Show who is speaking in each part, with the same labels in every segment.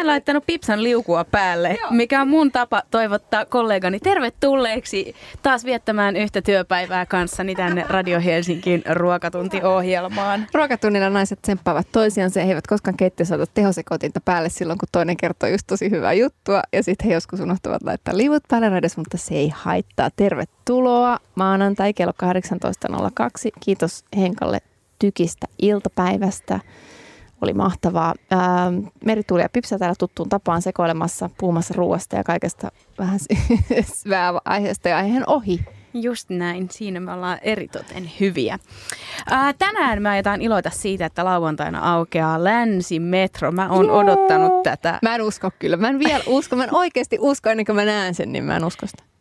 Speaker 1: en laittanut Pipsan liukua päälle, mikä on mun tapa toivottaa kollegani tervetulleeksi taas viettämään yhtä työpäivää kanssani tänne Radio Helsingin ruokatuntiohjelmaan.
Speaker 2: Ruokatunnilla naiset tsemppaavat toisiansa ja he eivät koskaan keittiössä ota tehosekoitinta päälle silloin, kun toinen kertoo just tosi hyvää juttua. Ja sitten he joskus unohtavat laittaa liivut päälle radiossa, mutta se ei haittaa. Tervetuloa maanantai kello 18.02. Kiitos Henkalle tykistä iltapäivästä. Oli mahtavaa. Merituuli ja Pipsa täällä tuttuun tapaan sekoilemassa, puhumassa ruoasta ja kaikesta vähän aiheesta ja aiheen ohi.
Speaker 1: Just näin. Siinä me ollaan eritoten hyviä. Tänään mä ajetaan iloita siitä, että lauantaina aukeaa Länsimetro. Mä oon odottanut tätä.
Speaker 2: Mä en usko kyllä. Mä en vielä usko. Mä en oikeasti usko ennen kuin mä näen sen, niin mä en usko sitä.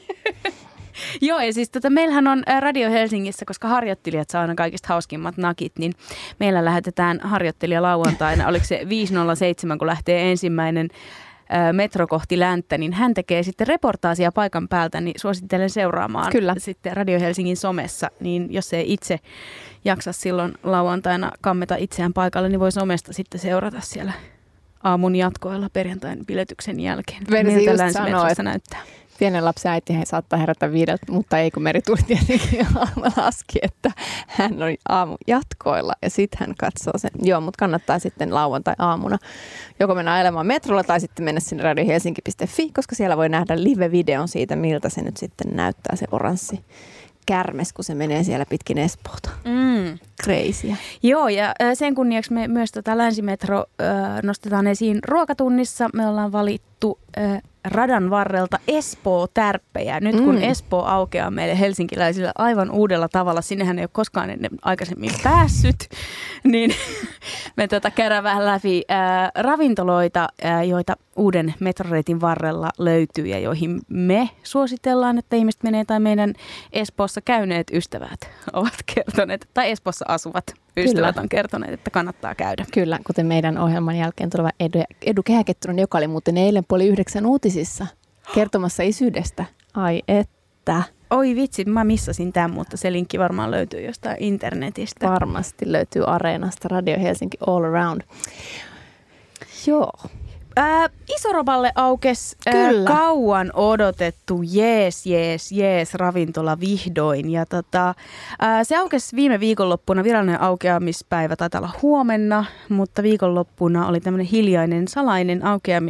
Speaker 1: Joo, ja siis meillähän on Radio Helsingissä, koska harjoittelijat saa aina kaikista hauskimmat nakit, niin meillä lähetetään harjoittelija lauantaina. Oliko se 5.07, kun lähtee ensimmäinen metro kohti länttä, niin hän tekee sitten reportaasia paikan päältä, niin suosittelen seuraamaan
Speaker 2: Kyllä.
Speaker 1: sitten Radio Helsingin somessa, niin jos ei itse jaksa silloin lauantaina kammeta itseään paikalle, niin voi somesta sitten seurata siellä aamun jatkoilla perjantain biletyksen jälkeen.
Speaker 2: Miltä Länsimetrossa
Speaker 1: näyttää?
Speaker 2: Pienen lapsen äiti hän saattaa herätä 5, mutta ei kun Merituuli tietenkin laski, että hän oli aamu jatkoilla ja sitten hän katsoo sen. Joo, mutta kannattaa sitten lauantai-aamuna joko mennä ajelemaan metrolla tai sitten mennä sinne radiohelsinki.fi, koska siellä voi nähdä live-videon siitä, miltä se nyt sitten näyttää se oranssi kärmes, kun se menee siellä pitkin Espoota. Crazyä.
Speaker 1: Joo, ja sen kunniaksi me myös Länsimetro nostetaan esiin ruokatunnissa. Me ollaan valittu radan varrelta Espoo-tärppejä. Nyt kun Espoo aukeaa meille helsinkiläisille aivan uudella tavalla, sinnehän ei ole koskaan ennen aikaisemmin päässyt, niin me käydään vähän läpi ravintoloita, joita uuden metroreitin varrella löytyy ja joihin me suositellaan, että ihmiset menee tai meidän Espoossa käyneet ystävät ovat kertoneet, tai Espoossa asuvat ystävät on kertoneet, että kannattaa käydä.
Speaker 2: Kyllä, kuten meidän ohjelman jälkeen tuleva Edu Kehäkettunen, joka oli muuten eilen 8:30 uutisissa kertomassa isyydestä. Ai että.
Speaker 1: Oi vitsi, mä missasin tämän, mutta se linkki varmaan löytyy jostain internetistä.
Speaker 2: Varmasti löytyy Areenasta, Radio Helsinki All Around. Joo.
Speaker 1: Isoroballe aukesi kauan odotettu jees ravintola vihdoin. Ja se aukesi viime viikonloppuna, virallinen aukeamispäivä taitaa olla huomenna, mutta viikonloppuna oli tämmöinen hiljainen salainen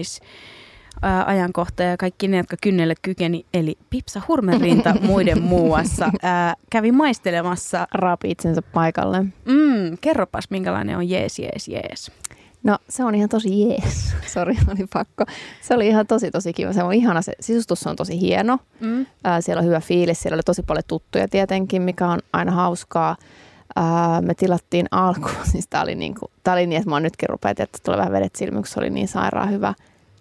Speaker 1: ajankohta ja kaikki ne, jotka kynnelle kykeni, eli Pipsa Hurmenrinta muiden muassa, kävi maistelemassa.
Speaker 2: Raapi itsensä paikalle.
Speaker 1: Kerropas, minkälainen on jees.
Speaker 2: No se on ihan tosi jees. Sori, oli pakko. Se oli ihan tosi kiva. Se on ihana. Se sisustus on tosi hieno. Siellä on hyvä fiilis. Siellä oli tosi paljon tuttuja tietenkin, mikä on aina hauskaa. Me tilattiin alkuun. Siis tää oli niin, että mä oon nytkin rupeat, että tulee vähän vedet silmyksi. Se oli niin sairaan hyvä.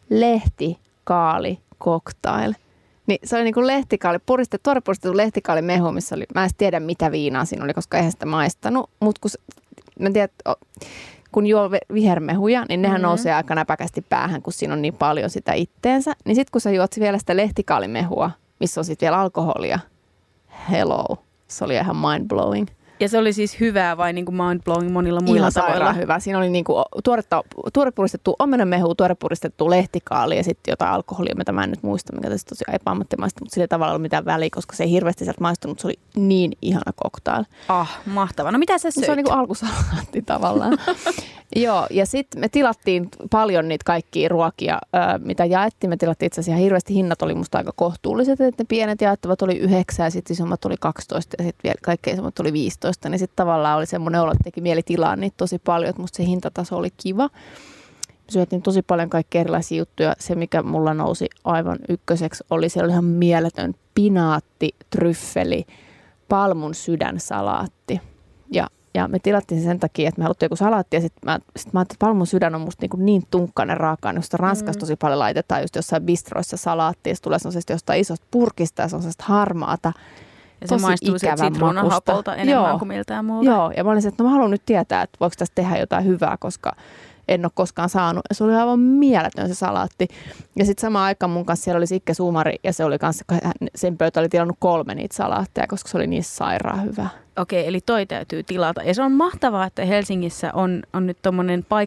Speaker 2: Lehtikaali cocktail. Niin se oli niin kuin lehtikaali, tuorepuristettu lehtikaalimehu, missä oli, mä en tiedä mitä viinaa siinä oli, koska eihän sitä maistanut. Mutta mä tiedän, kun juo vihermehuja, niin nehän nousee aika näpäkästi päähän, kun siinä on niin paljon sitä itteensä. Niin sitten kun sä juot vielä sitä lehtikalimehua, missä on sitten vielä alkoholia, hello, se oli ihan mind-blowing.
Speaker 1: Ja se oli siis hyvää vai niin kuin mind-blowing monilla muilla tavoilla?
Speaker 2: Ihan hyvä. Siinä oli niin kuin tuorepuristettu omenamehu, tuorepuristettu lehtikaali ja sitten jotain alkoholia, mitä mä en nyt muista, mikä tässä tosiaan epäammattimaista, mutta sillä tavalla ei ollut mitään väliä, koska se ei hirveästi sieltä maistunut, se oli niin ihana cocktail.
Speaker 1: Mahtava. No mitä sä söit?
Speaker 2: Se on niin kuin alkusalaatti tavallaan. Joo, ja sitten me tilattiin paljon niitä kaikkia ruokia, mitä jaettiin. Me tilattiin itse asiassa ihan hirveästi. Hinnat oli musta aika kohtuulliset, että ne pienet jaettavat oli 9 ja sitten isommat oli 12 ja sitten vielä kaikkein isommat oli 15. Niin sitten tavallaan oli semmoinen olo, että teki mieli tilaa niitä tosi paljon, että musta se hintataso oli kiva. Me syötiin tosi paljon kaikkia erilaisia juttuja. Se, mikä mulla nousi aivan ykköseksi, oli siellä oli ihan mieletön pinaatti, tryffeli, palmun sydänsalaatti. Ja me tilattiin sen takia, että me haluttiin joku salaatti ja sitten mä ajattelin, että palmun sydän on musta niin tunkkainen raaka-aine, josta Ranskassa tosi paljon laitetaan just jossain bistroissa salaattia. Se tulee sellaisesta jostain isosta purkista ja se on sellaista harmaata.
Speaker 1: Ja se maistuu sitruunahapolta enemmän kuin miltään muuta.
Speaker 2: Joo, ja mä olin se, että mä haluan nyt tietää, että voiko tästä tehdä jotain hyvää, koska en ole koskaan saanut. Ja se oli aivan mieletön se salaatti. Ja sitten samaan aikaan mun kanssa siellä oli Sikke Suumari ja se oli kanssa, sen pöytä oli tilannut 3 niitä salaatteja, koska se oli niin sairaan hyvä.
Speaker 1: Okei, eli toi täytyy tilata. Ja se on mahtavaa, että Helsingissä on nyt tommonen paikka,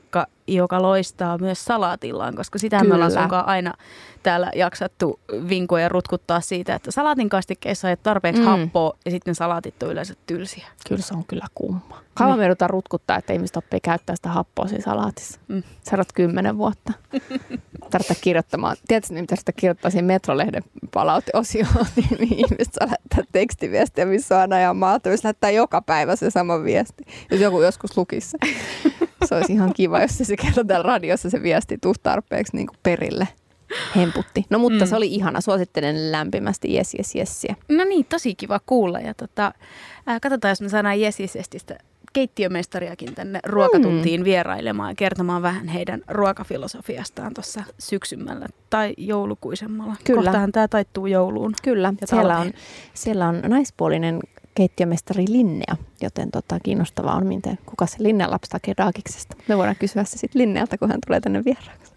Speaker 1: joka loistaa myös salaatillaan, koska sitä me ollaan sunkaan aina täällä jaksattu vinkoja ja rutkuttaa siitä, että salaatin kastikkeissa ei ole tarpeeksi happoa ja sitten salaatit on yleensä tylsiä.
Speaker 2: Kyllä se on kyllä kumma. Kauan me joudutaan rutkuttaa, että ihmiset oppii käyttää sitä happoa siinä salaatissa. Sä olet 10 vuotta. Tarvitse kirjoittamaan. Tiedätkö, mitä sitä kirjoittaa siinä Metrolehden palauteosioon, niin ihmiset saa lähettää tekstiviestiä, missä on aina ihan mahdollisuus lähettää joka päivä se sama viesti. Jos joku joskus lukisi se olisi ihan kiva, jos se kertoo täällä radiossa se viesti tuu tarpeeksi niin kuin perille. Hemputti. No mutta se oli ihana. Suosittelen lämpimästi Jessiä.
Speaker 1: No niin, tosi kiva kuulla. Ja katsotaan, jos me saadaan Jessistä keittiömestariakin tänne ruokatuntiin vierailemaan ja kertomaan vähän heidän ruokafilosofiastaan tuossa syksymällä tai joulukuisemmalla.
Speaker 2: Kyllä.
Speaker 1: Kohtahan tämä taittuu jouluun.
Speaker 2: Kyllä. Siellä on naispuolinen keittiömestari Linnea, joten kiinnostavaa on, kuka se Linnean lapsi tekee Daagiksesta. Me voidaan kysyä se sitten Linnealta, kun hän tulee tänne vieraaksi.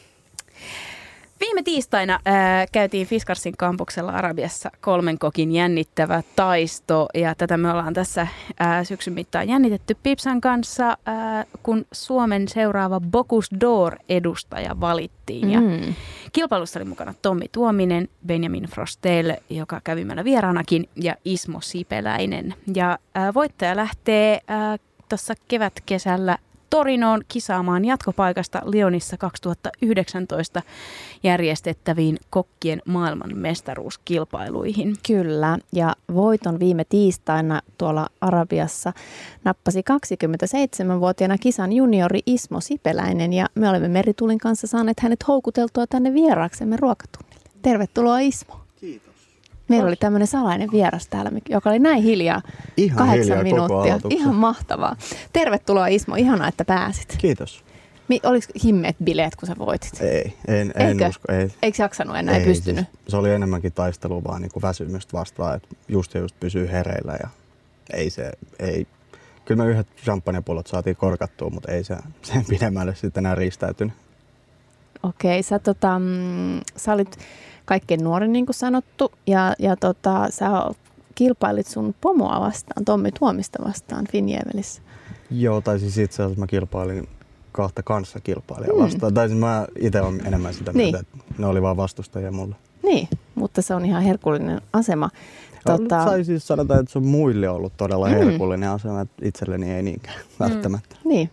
Speaker 1: Viime tiistaina käytiin Fiskarsin kampuksella Arabiassa 3 kokin jännittävä taisto ja tätä me ollaan tässä syksyn mittaan jännitetty Pipsan kanssa, kun Suomen seuraava Bocuse d'Or-edustaja valittiin. Ja kilpailussa oli mukana Tommi Tuominen, Benjamin Frostel, joka kävi meillä vieraanakin, ja Ismo Sipeläinen. Ja voittaja lähtee tuossa kevätkesällä Torinoon kisaamaan jatkopaikasta Lyonissa 2019 järjestettäviin kokkien maailmanmestaruuskilpailuihin.
Speaker 2: Kyllä, ja voiton viime tiistaina tuolla Arabiassa nappasi 27-vuotiaana kisan juniori Ismo Sipeläinen, ja me olemme Meritulin kanssa saaneet hänet houkuteltua tänne vieraaksemme ruokatunnille. Tervetuloa Ismo.
Speaker 3: Kiitos.
Speaker 2: Meillä oli tämmöinen salainen vieras täällä, joka oli näin hiljaa.
Speaker 3: Ihan
Speaker 2: 8 minuuttia. Ihan mahtavaa. Tervetuloa Ismo, ihanaa, että pääsit.
Speaker 3: Kiitos.
Speaker 2: Oliko himmeet bileet, kun sä voitit?
Speaker 3: En usko. Ei.
Speaker 2: Eikö jaksanut enää, ei pystynyt?
Speaker 3: Siis, se oli enemmänkin taistelua vaan niin kuin väsymystä vastaan, että just pysyy hereillä ja ei. Kyllä me yhdet champagnepullot saatiin korkattua, mutta ei se sen pidemmälle sitten enää riistäytynyt.
Speaker 2: Okei, sä olit kaikkein nuorin, niin kuin sanottu, ja sä kilpailit sun pomoa vastaan, Tommi Tuomista vastaan Finjävelissä.
Speaker 3: Joo, tai siis itse asiassa mä kilpailin 2 kanssakilpailijaa vastaan. Tai siis mä itse olen enemmän sitä mieltä, että ne oli vaan vastustajia mulle. Niin,
Speaker 2: mutta se on ihan herkullinen asema.
Speaker 3: Sai siis sanotaan, että se on muille ollut todella herkullinen asema, että itselleni ei niinkään välttämättä.
Speaker 2: Niin.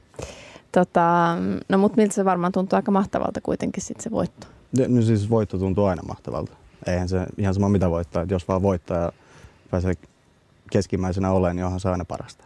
Speaker 2: No mutta miltä se varmaan tuntuu aika mahtavalta kuitenkin sitten se voitto?
Speaker 3: No siis voitto tuntuu aina mahtavalta. Eihän se ihan sama mitä voittaa, että jos vaan voittaa ja pääsee keskimmäisenä olemaan, niin onhan se aina parasta.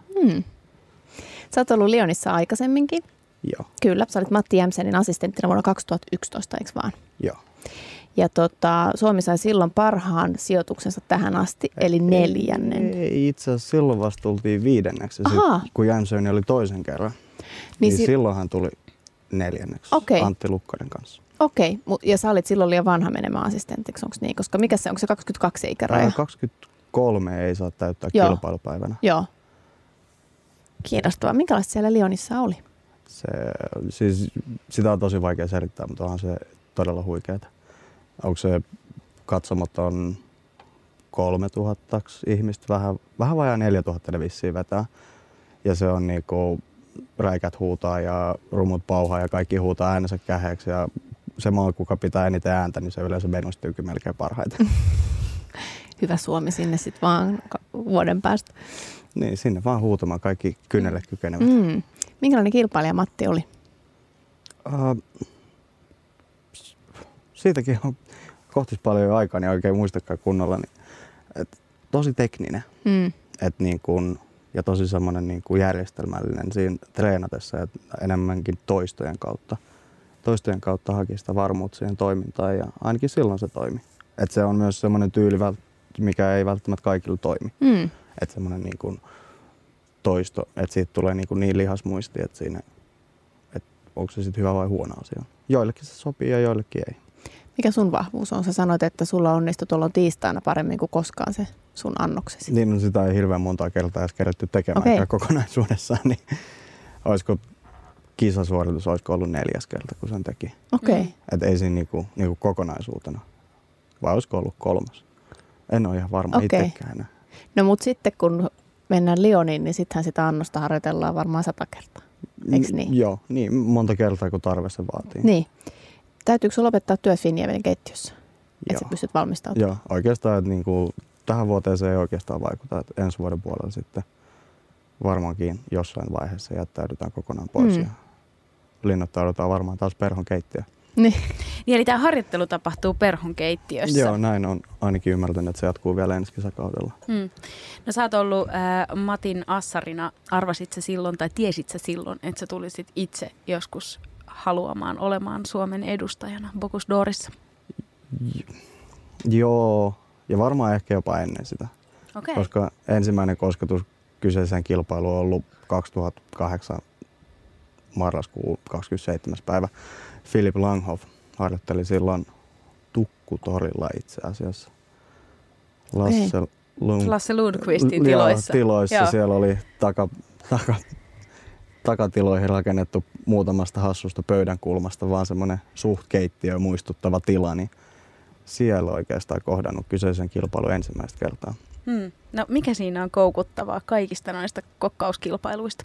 Speaker 2: Sä oot ollut Lyonissa aikaisemminkin.
Speaker 3: Joo.
Speaker 2: Kyllä, sä olit Matti Jämsenin assistenttina vuonna 2011, eikö vaan?
Speaker 3: Joo.
Speaker 2: Ja Suomi sai silloin parhaan sijoituksensa tähän asti, eli 4.
Speaker 3: Ei, itse asiassa silloin vasta tultiin 5. kun Jämsöni oli toisen kerran. Niin silloin hän tuli 4. Antti Lukkanen kanssa.
Speaker 2: Okei, ja sä olit silloin liian vanha menemään assistentiksi, onko niin? Koska mikä se, onko se 22 ikäraja?
Speaker 3: 23 ei saa täyttää kilpailupäivänä.
Speaker 2: Joo. Kiinnostavaa. Minkälaista siellä Lyonissa oli?
Speaker 3: Siis sitä on tosi vaikea selittää, mutta onhan se todella huikeeta. Onko se katsomot on 3000 ihmistä, vähän vajaa 4000 ne vissiin vetää. Ja se on niinku räikät huutaa ja rumut pauhaa ja kaikki huutaa äänensä käheeksi. Ja se maa, kuka pitää eniten ääntä, niin se yleensä venustyykin melkein parhaiten.
Speaker 2: Hyvä Suomi sinne sitten vaan vuoden päästä.
Speaker 3: Niin, sinne vaan huutamaan kaikki kynnelle kykenevät.
Speaker 2: Minkälainen kilpailija Matti oli?
Speaker 3: Siitäkin on kohtis paljon aikaa, niin oikein muistakaan kunnolla. Niin, tosi tekninen niin kun, ja tosi semmoinen niin kun järjestelmällinen siinä treenatessa, että enemmänkin toistojen kautta haki sitä varmuutta siihen toimintaan ja ainakin silloin se toimi. Et se on myös semmoinen tyyli, mikä ei välttämättä kaikilla toimi. Että semmoinen niin kun toisto, että siitä tulee niin lihasmuisti, että siinä, että onko se sitten hyvä vai huono asia. Joillekin se sopii ja joillekin ei.
Speaker 2: Mikä sun vahvuus on? Sä sanoit, että sulla onnistui tuolla tiistaina paremmin kuin koskaan se sun annoksesi.
Speaker 3: Niin, no sitä ei hirveän montaa kertaa edes kerätty tekemään kokonaisuudessaan. Niin olisiko kisasuoritus ollut 4. kerta, kun sen teki. Että ei siinä niinku kokonaisuutena. Vai olisiko ollut 3? En ole ihan varma itsekään enää.
Speaker 2: No mutta sitten kun mennään Lyoniin, niin sittenhän sitä annosta harjoitellaan varmaan 100 kertaa. eikö niin?
Speaker 3: Joo, niin monta kertaa kun tarve se vaatii.
Speaker 2: Niin. Täytyykö sinulla lopettaa työt Finniemeden keittiössä, että sä pystyt valmistautumaan?
Speaker 3: Joo, oikeastaan, että niinku, tähän vuoteen se ei oikeastaan vaikuta, että ensi vuoden puolella sitten varmaankin jossain vaiheessa jättäydytään kokonaan pois ja linnoittaudutaan varmaan taas perhon keittiöön.
Speaker 2: Niin.
Speaker 1: Eli tämä harjoittelu tapahtuu perhon keittiössä.
Speaker 3: Joo, näin on ainakin ymmärtänyt, että se jatkuu vielä ensi kesäkaudella.
Speaker 1: No sä oot ollut Matin assarina. Arvasit sä silloin tai tiesit sä silloin, että sä tulisit itse joskus haluamaan olemaan Suomen edustajana Bocuse d'Orissa?
Speaker 3: Joo, ja varmaan ehkä jopa ennen sitä.
Speaker 1: Okay.
Speaker 3: Koska ensimmäinen kosketus kyseiseen kilpailuun on ollut 2008 marraskuun 27. päivä. Philip Langhoff harjoitteli silloin Tukkutorilla itse asiassa.
Speaker 1: Lasse Lundqvistin tiloissa.
Speaker 3: Tiloissa. Joo. Siellä oli takatiloihin rakennettu muutamasta hassusta pöydän kulmasta vaan semmoinen suht keittiö muistuttava tila, niin siellä oikeastaan kohdannut kyseisen kilpailun ensimmäistä kertaa.
Speaker 1: No mikä siinä on koukuttavaa kaikista noista kokkauskilpailuista?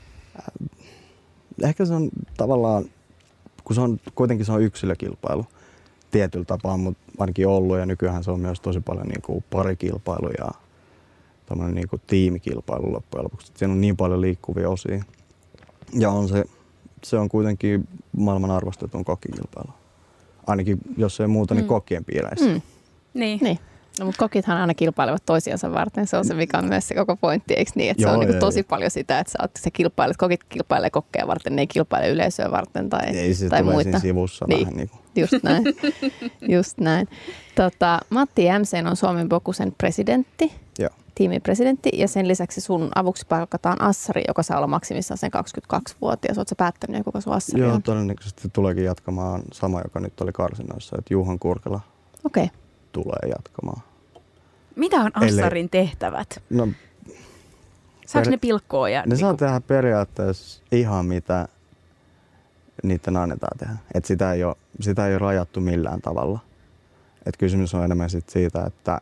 Speaker 3: Ehkä se on tavallaan, kun kuitenkin se on yksilökilpailu tietyllä tapaa, mutta ainakin ollut ja nykyään se on myös tosi paljon niin kuin parikilpailu ja tämmöinen niin kuin tiimikilpailu loppujen lopuksi. Siinä on niin paljon liikkuvia osia ja se on kuitenkin maailman arvostetun kokkikilpailu. Ainakin jos ei muuta, niin kokkien piireissä.
Speaker 2: Niin. No, mutta kokithan aina kilpailevat toisiansa varten. Se on se, mikä on myös se koko pointti, eikö niin? Että se on niin tosi paljon sitä, että sä kilpailet. Kokit kilpailee kokkeja varten, ne ei kilpaile yleisöä varten tai muita.
Speaker 3: Ei, se tulee siinä sivussa vähän niin kuin.
Speaker 2: Just näin. Matti Jämsén on Suomen Bocusen presidentti, tiimipresidentti, ja sen lisäksi sun avuksi palkataan assari, joka saa olla maksimissaan sen 22-vuotias. Oletko sä päättänyt jo, kuka sun assari on?
Speaker 3: Joo, todennäköisesti tuleekin jatkamaan sama, joka nyt oli karsinnoissa, että Juhan Kurkela tulee jatkamaan.
Speaker 1: Mitä on assarin tehtävät?
Speaker 3: No,
Speaker 1: saako ne pilkkoa?
Speaker 3: Ne saa tehdä periaatteessa ihan mitä niiden annetaan tehdä. Et sitä ei ole rajattu millään tavalla. Et kysymys on enemmän siitä, että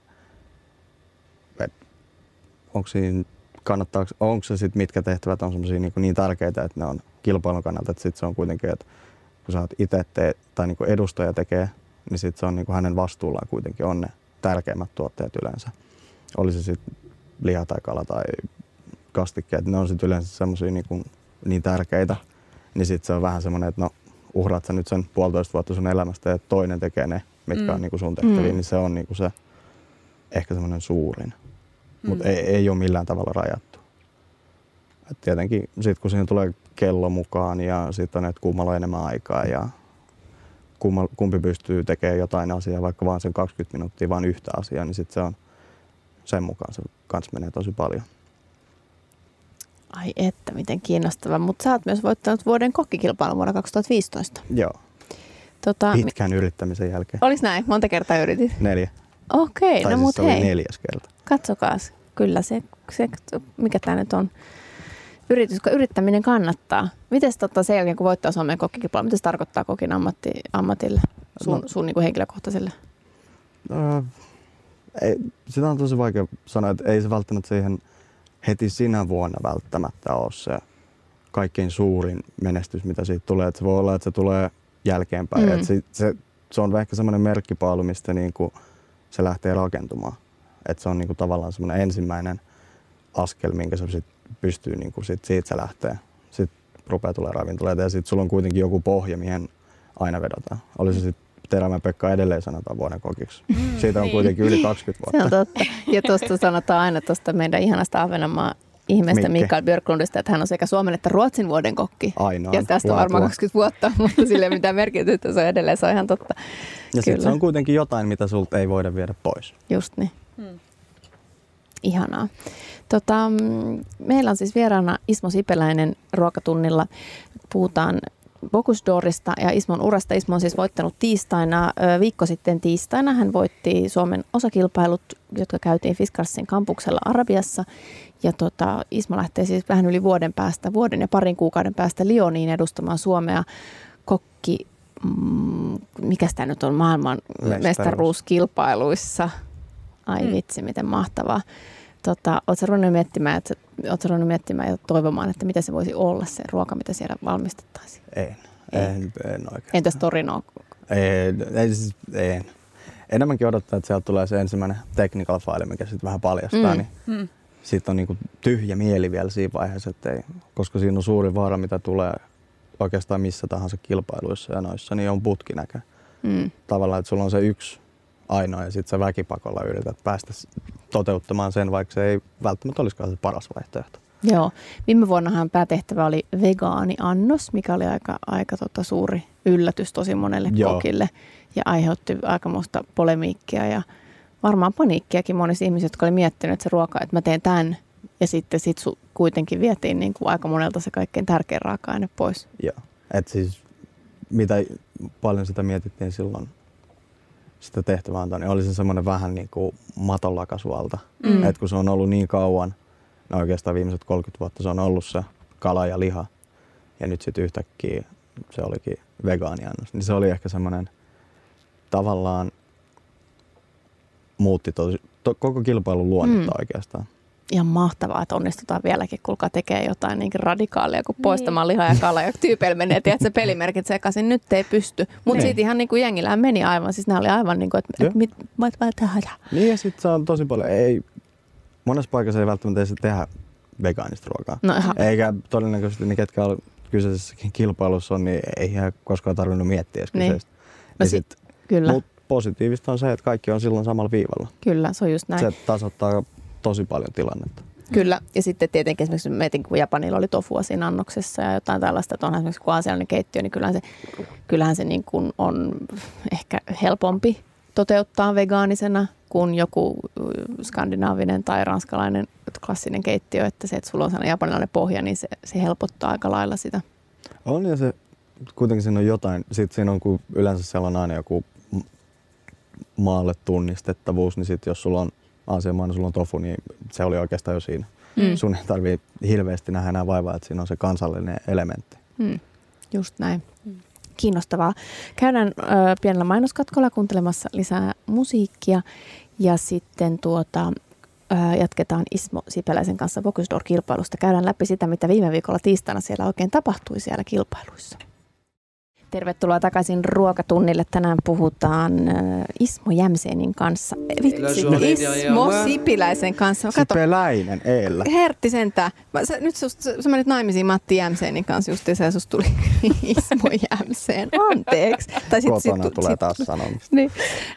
Speaker 3: onko se sit, mitkä tehtävät on semmosia niin tärkeitä, että ne on kilpailun kannalta. Että sit se on kuitenkin, että kun sä oot itse tai niin edustaja tekee, niin sit se on niin hänen vastuullaan kuitenkin on ne tärkeimmät tuotteet yleensä. Oli se sitten liha tai kala tai kastikkeet, ne on sitten yleensä semmosia niin tärkeitä. Niin sitten se on vähän semmoinen, että no uhraat sä nyt sen 1,5 vuotta sun elämästä ja toinen tekee ne, mitkä on sun tehtäviä, niin se on se ehkä semmoinen suurin. Mutta ei ole millään tavalla rajattu. Et tietenkin sit kun siihen tulee kello mukaan ja sitten on, että kummalla on enemmän aikaa ja kumpi pystyy tekemään jotain asiaa, vaikka vaan sen 20 minuuttia vaan yhtä asiaa, niin sitten se on sen mukaan se kans menee tosi paljon.
Speaker 2: Ai että, miten kiinnostavaa. Mutta sä oot myös voittanut vuoden kokkikilpailun vuonna 2015.
Speaker 3: Joo. Pitkän yrittämisen jälkeen.
Speaker 2: Olis näin? Monta kertaa yritit?
Speaker 3: 4.
Speaker 2: Okei,
Speaker 3: no
Speaker 2: mut
Speaker 3: hei. Se oli 4. kerta.
Speaker 2: Katsokaas. Kyllä se mikä tää nyt on. Yrittäminen kannattaa. Miten sen jälkeen, kun voittaa Suomen kokkikilpailun, mitä se tarkoittaa kokin ammatille, sun niin kuin henkilökohtaiselle?
Speaker 3: Sitä on tosi vaikea sanoa, että ei se välttämättä siihen heti sinä vuonna välttämättä ole se kaikkein suurin menestys, mitä siitä tulee. Että se voi olla, että se tulee jälkeenpäin. Että se on ehkä semmoinen merkkipaalu, mistä niinku se lähtee rakentumaan. Että se on niinku tavallaan semmoinen ensimmäinen askel, minkä se sit pystyy, niinku siitä se lähtee. Sitten rupeaa tulee ravintoloita ja sitten sulla on kuitenkin joku pohja, mihin aina vedotaan. Oli se sitten Terävän Pekka edelleen sanotaan vuoden kokiksi. Siitä on kuitenkin yli 20 vuotta.
Speaker 2: Se on totta. Ja tuosta sanotaan aina tuosta meidän ihanasta Ahvenanmaan ihmeestä Mikael Björklundista, että hän on sekä Suomen että Ruotsin vuoden kokki.
Speaker 3: Ainoa.
Speaker 2: Ja tästä on varmaan 20 vuotta, mutta sillä ei ole mitään merkitystä, se on edelleen, se on ihan totta.
Speaker 3: Ja sitten se on kuitenkin jotain, mitä sulta ei voida viedä pois.
Speaker 2: Just niin. Ihanaa. Meillä on siis vieraana Ismo Sipeläinen Ruokatunnilla. Puhutaan Bocuse d'Orista ja Ismon urasta. Ismo on siis voittanut viikko sitten tiistaina. Hän voitti Suomen osakilpailut, jotka käytiin Fiskarsin kampuksella Arabiassa. Ja Ismo lähtee siis vähän yli vuoden ja parin kuukauden päästä Lyoniin edustamaan Suomea mikä sitä nyt on, maailman mestaruuskilpailuissa. Ai vitsi, miten mahtavaa. Oletko ruvennut miettimään, että Oletko ruvennut miettimään ja toivomaan, että mitä se voisi olla se ruoka, mitä siellä valmistettaisiin?
Speaker 3: En oikein.
Speaker 2: Entäs Torinoa?
Speaker 3: En. Enemmänkin odottaa, että sieltä tulee se ensimmäinen technical file, mikä sitten vähän paljastaa, niin sitten on niinku tyhjä mieli vielä siinä vaiheessa, koska siinä on suuri vaara, mitä tulee oikeastaan missä tahansa kilpailuissa ja noissa, niin on putkinäkö. Tavallaan, että sulla on se yksi ainoa ja sitten sä väkipakolla yrität päästä toteuttamaan sen, vaikka se ei välttämättä olisikaan se paras vaihtoehto.
Speaker 2: Joo. Viime vuonnahan päätehtävä oli vegaaniannos, mikä oli aika suuri yllätys tosi monelle kokille ja aiheutti aikamoista polemiikkia ja varmaan paniikkiakin monissa ihmisissä, jotka oli miettinyt, että se ruoka, että mä teen tämän ja sitten kuitenkin vietiin niin kuin aika monelta se kaikkein tärkein raaka-aine pois.
Speaker 3: Joo. Että siis mitä paljon sitä mietittiin silloin sitä tehtävää antaa, niin oli se semmoinen vähän niin kuin matonlakasualta. Että kun se on ollut niin kauan, no oikeastaan viimeiset 30 vuotta se on ollut se kala ja liha ja nyt sitten yhtäkkiä se olikin vegaaniannos. Niin se oli ehkä semmoinen tavallaan muutti koko kilpailun luonnetta oikeastaan.
Speaker 2: Ihan mahtavaa, että onnistutaan vieläkin, kuulkaa tekee jotain niin radikaalia, kun poistamaan lihaa ja kalaa. Ja tyypeillä menee, tiedät, se pelimerkit sekaisin, nyt ei pysty. Mutta siitä ihan niin kuin jengillähän meni aivan, siis nämä oli aivan niin kuin, että
Speaker 3: Niin ja sitten se on tosi paljon, monessa paikassa ei välttämättä edes tehdä vegaanista ruokaa.
Speaker 2: No,
Speaker 3: eikä todennäköisesti ne, ketkä on kyseisessäkin kilpailussa on, niin ei ihan koskaan tarvinnut miettiä edes kyseistä.
Speaker 2: No kyllä.
Speaker 3: Mutta positiivista on se, että kaikki on silloin samalla viivalla.
Speaker 2: Kyllä, se on just näin.
Speaker 3: Se tasoittaa tosi paljon tilannetta.
Speaker 2: Kyllä, ja sitten tietenkin esimerkiksi mietin, kun Japanilla oli tofua siinä annoksessa ja jotain tällaista, että onhan esimerkiksi kun aasialainen keittiö, niin kyllähän se niin kuin on ehkä helpompi toteuttaa vegaanisena kuin joku skandinaavinen tai ranskalainen klassinen keittiö, että se, että sulla on sellainen japanilainen pohja, niin se helpottaa aika lailla sitä.
Speaker 3: On ja se, kuitenkin siinä on jotain, sitten siinä on kun yleensä siellä on aina joku maalle tunnistettavuus, niin sitten jos sulla on aasiamainen, sulla on tofu, niin se oli oikeastaan jo siinä. Sun ei tarvitse hirveästi nähdä enää vaivaa, että siinä on se kansallinen elementti.
Speaker 2: Just näin. Kiinnostavaa. Käydään pienellä mainoskatkolla kuuntelemassa lisää musiikkia ja sitten jatketaan Ismo Sipeläisen kanssa Bocuse d'Or-kilpailusta. Käydään läpi sitä, mitä viime viikolla tiistaina siellä oikein tapahtui siellä kilpailuissa. Tervetuloa takaisin ruokatunnille. Tänään puhutaan Ismo Jämsenin kanssa. Ismo Sipiläisen kanssa.
Speaker 3: Sipeläinen, Eellä.
Speaker 2: Hertti sentään. Nyt sä menit naimisiin Matti Jämsenin kanssa justiinsa ja susta tuli Ismo Jämseen. Anteeksi.
Speaker 3: Kotona tulee taas sanomista.
Speaker 2: Niin.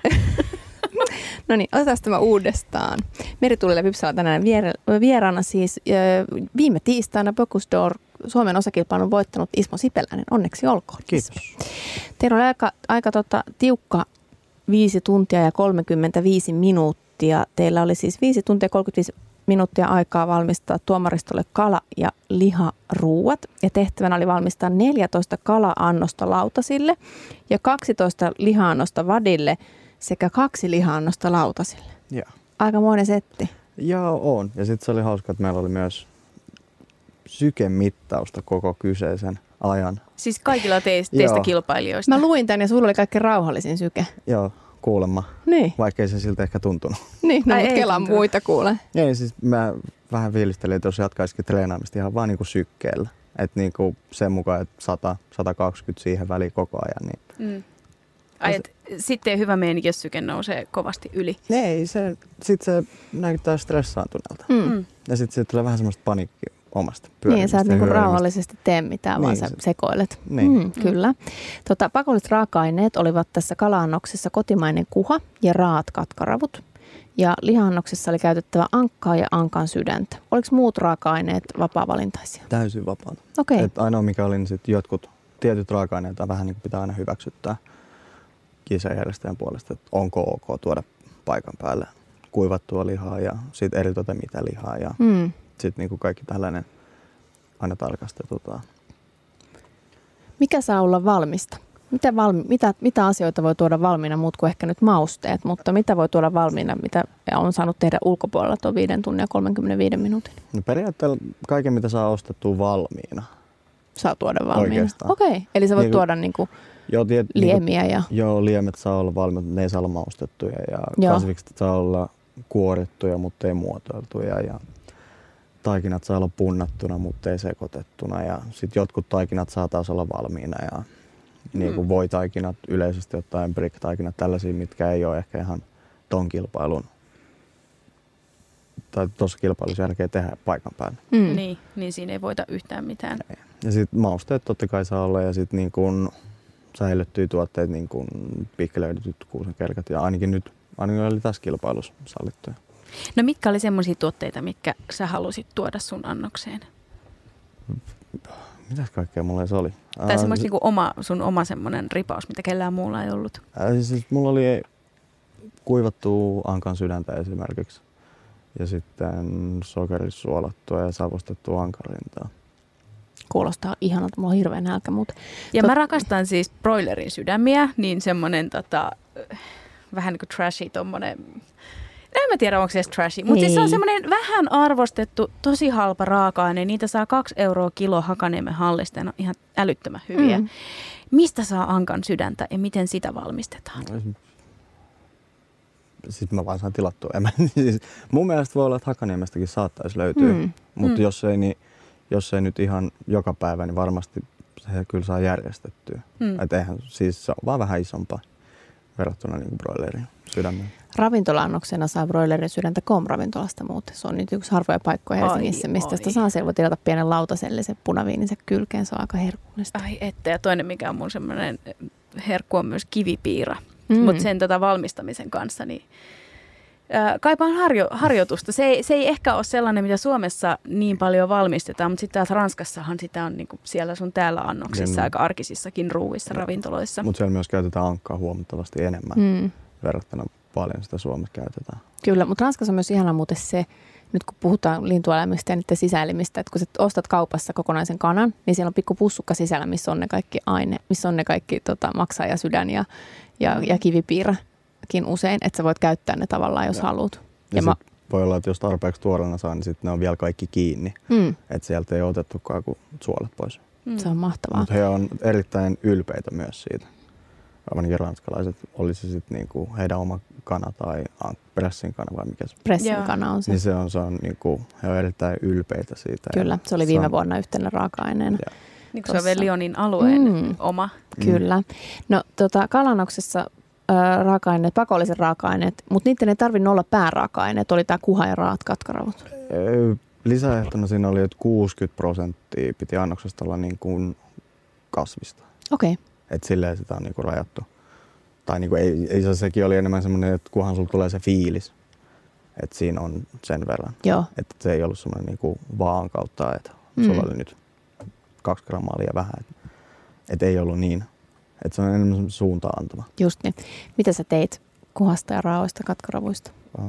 Speaker 2: No niin, otetaan tämä uudestaan. Meri-Tuulille Vypsala tänään vieraana siis viime tiistaina Bocuse d'Or Suomen osakilpailun voittanut Ismo Sipeläinen. Onneksi olkoon.
Speaker 3: Kiitos.
Speaker 2: Teillä oli aika tiukka 5 tuntia ja 35 minuuttia. Teillä oli siis 5 tuntia ja 35 minuuttia aikaa valmistaa tuomaristolle kala- ja liharuuat. Ja tehtävänä oli valmistaa 14 kala-annosta lautasille ja 12 liha-annosta vadille sekä 2 liha-annosta lautasille.
Speaker 3: Joo.
Speaker 2: Aikamoinen setti.
Speaker 3: Joo, on. Ja sitten se oli hauska, että meillä oli myös sykemittausta koko kyseisen ajan.
Speaker 1: Siis kaikilla teistä kilpailijoista.
Speaker 2: Mä luin tän ja sulla oli kaikkein rauhallisin syke.
Speaker 3: Joo, kuulemma.
Speaker 2: Niin.
Speaker 3: Vaikkei se siltä ehkä tuntunut.
Speaker 2: Niin, no mutta Kelan muita kuule.
Speaker 3: Ei, siis mä vähän fiilistelin, että jos jatkaisikin treenaamista ihan vaan niinku sykkeellä. Että niinku sen mukaan, että 100-120 siihen väliin koko ajan. Niin.
Speaker 1: Sitten hyvä meininki, jos syke nousee kovasti yli.
Speaker 3: Ei, sitten se näyttää stressaantuneelta. Ja sitten siitä tulee vähän semmoista paniikkia omasta pyörimistä.
Speaker 2: Niin, sä et niinku rauhallisesti tee mitään, vaan sä sekoilet.
Speaker 3: Niin.
Speaker 2: Kyllä. Pakolliset raaka-aineet olivat tässä kala-annoksessa kotimainen kuha ja raat katkaravut. Ja liha-annoksessa oli käytettävä ankkaa ja ankan sydäntä. Oliko muut raaka-aineet vapaa-valintaisia?
Speaker 3: Täysin vapaata.
Speaker 2: Okei.
Speaker 3: Ainoa mikä oli, niin sit jotkut tietyt raaka-aineet vähän niin pitää aina hyväksyttää kisajärjestäjän puolesta, että onko ok tuoda paikan päälle kuivattua lihaa ja sitten eritoten mitä lihaa ja sitten niin kaikki tällainen aina tarkastetaan.
Speaker 2: Mikä saa olla valmista? Mitä asioita voi tuoda valmiina, muut kuin ehkä nyt mausteet, mutta mitä voi tuoda valmiina, mitä on saanut tehdä ulkopuolella tuon 5 tunnin ja 35 minuutin?
Speaker 3: No periaatteella kaiken, mitä saa ostettua valmiina.
Speaker 2: Saa tuoda valmiina?
Speaker 3: Oikeastaan.
Speaker 2: Okei, eli sä voit tuoda liemiä ja...
Speaker 3: Joo, liemet saa olla valmiita, mutta ne ei saa olla maustettuja ja kasvikset saa olla kuorittuja, mutta ei muotoiltuja. Ja taikinat saa olla punnattuna, mutta ei sekoitettuna. Ja sitten jotkut taikinat saa taas olla valmiina. Ja niin kuin voitaikinat, yleisesti ottaen brick-taikinat, tällaisia, mitkä ei ole ehkä ihan ton kilpailun tai tuossa kilpailussa jälkeen tehdä paikan päällä.
Speaker 1: Niin siinä ei voita yhtään mitään.
Speaker 3: Ja sitten mausteet totta kai saa olla ja sitten niin kun säilyttyy tuotteet niin kuin pikkelöidytyt kuusenkelkät ja ainakin oli tässä kilpailussa sallittuja.
Speaker 1: No mitkä oli semmoisia tuotteita, mitkä sä halusit tuoda sun annokseen?
Speaker 3: Mitäs kaikkea mulla edes oli?
Speaker 1: Tai semmoiksi niin sun oma semmoinen ripaus, mitä kellään muulla ei ollut.
Speaker 3: Siis mulla oli kuivattua ankan sydäntä esimerkiksi. Ja sitten sokerisuolattua ja savustettua ankarintaa.
Speaker 2: Kuulostaa ihanalta, mulla on hirveän nälkä.
Speaker 1: Ja mä rakastan siis broilerin sydämiä, niin semmonen vähän niin kuin trashy tommonen. En mä tiedä, onko se edes trashy, mutta siis se on semmoinen vähän arvostettu, tosi halpa raaka-aine. Niitä saa 2 € kilo Hakaniemen hallista ja ne on ihan älyttömän hyviä. Mistä saa ankan sydäntä ja miten sitä valmistetaan?
Speaker 3: Sitten mä vaan saan tilattua. Siis mun mielestä voi olla, että Hakaniemestäkin saattaisi löytyä, mutta jos ei nyt ihan joka päivä, niin varmasti se kyllä saa järjestettyä. Että eihän, siis se on vaan vähän isompaa verrattuna niin kuin broilerin sydämeen.
Speaker 2: Ravintola-annoksena saa broilerin sydäntä KOM-ravintolasta muuten. Se on nyt yksi harvoja paikkoja Helsingissä, mistä sitä saa. Siellä voi tilata pienen lautasellisen punaviinisen kylkeen. Se on aika herkullista.
Speaker 1: Ai että, ja toinen mikä on mun semmoinen herkku on myös kivipiira. Mutta sen valmistamisen kanssa niin kaipaan harjoitusta. Se ei ehkä ole sellainen, mitä Suomessa niin paljon valmistetaan, mutta sitten taas Ranskassahan sitä on niinku siellä sun täällä annoksissa, aika arkisissakin ruuissa ravintoloissa.
Speaker 3: Mutta siellä myös käytetään ankkaa huomattavasti enemmän verrattuna paljon sitä Suomessa käytetään.
Speaker 2: Kyllä, mutta Ranskassa on myös ihana muuten se, nyt kun puhutaan lintueläimistä ja niiden sisäelimistä, että kun sä ostat kaupassa kokonaisen kanan, niin siellä on pikku pussukka sisällä, missä on ne kaikki missä on ne kaikki maksa ja sydän ja kivipiirakin usein, että sä voit käyttää ne tavallaan, jos haluat.
Speaker 3: Ja voi olla, että jos tarpeeksi tuoreena saa, niin sitten ne on vielä kaikki kiinni. Että sieltä ei ole otettukaan kuin suolet pois.
Speaker 2: Se on mahtavaa.
Speaker 3: Mutta he on erittäin ylpeitä myös siitä. Ainakin ranskalaiset, oli se sitten niinku heidän oma kana tai pressin kana vai mikä se?
Speaker 2: Pressin kana on se.
Speaker 3: Niin se on niinku, he on erittäin ylpeitä siitä.
Speaker 2: Kyllä, se oli viime vuonna yhtenä raaka-aineena.
Speaker 1: Niin se on vielä Lyonin alueen oma.
Speaker 2: Kyllä. No kalanoksessa raaka-aineet, pakolliset raaka-aineet, mutta niiden ei tarvinnut olla pääraaka-aineet, oli tämä kuha ja raat katkaravut.
Speaker 3: Lisäehtona siinä oli, että 60% piti annoksesta olla niin kuin kasvista.
Speaker 2: Okei.
Speaker 3: Että silleen sitä on niinku rajattu. Tai niinku sekin oli enemmän semmoinen, että kunhan sulla tulee se fiilis, että siinä on sen verran.
Speaker 2: Joo.
Speaker 3: Että se ei ollut semmoinen niinku vaan kautta, että sulla oli nyt 2 grammaa liian vähän. Että ei ollut niin. Että se on enemmän suuntaan antava.
Speaker 2: Just niin. Mitä sä teit kuhasta ja raoista katkaravuista?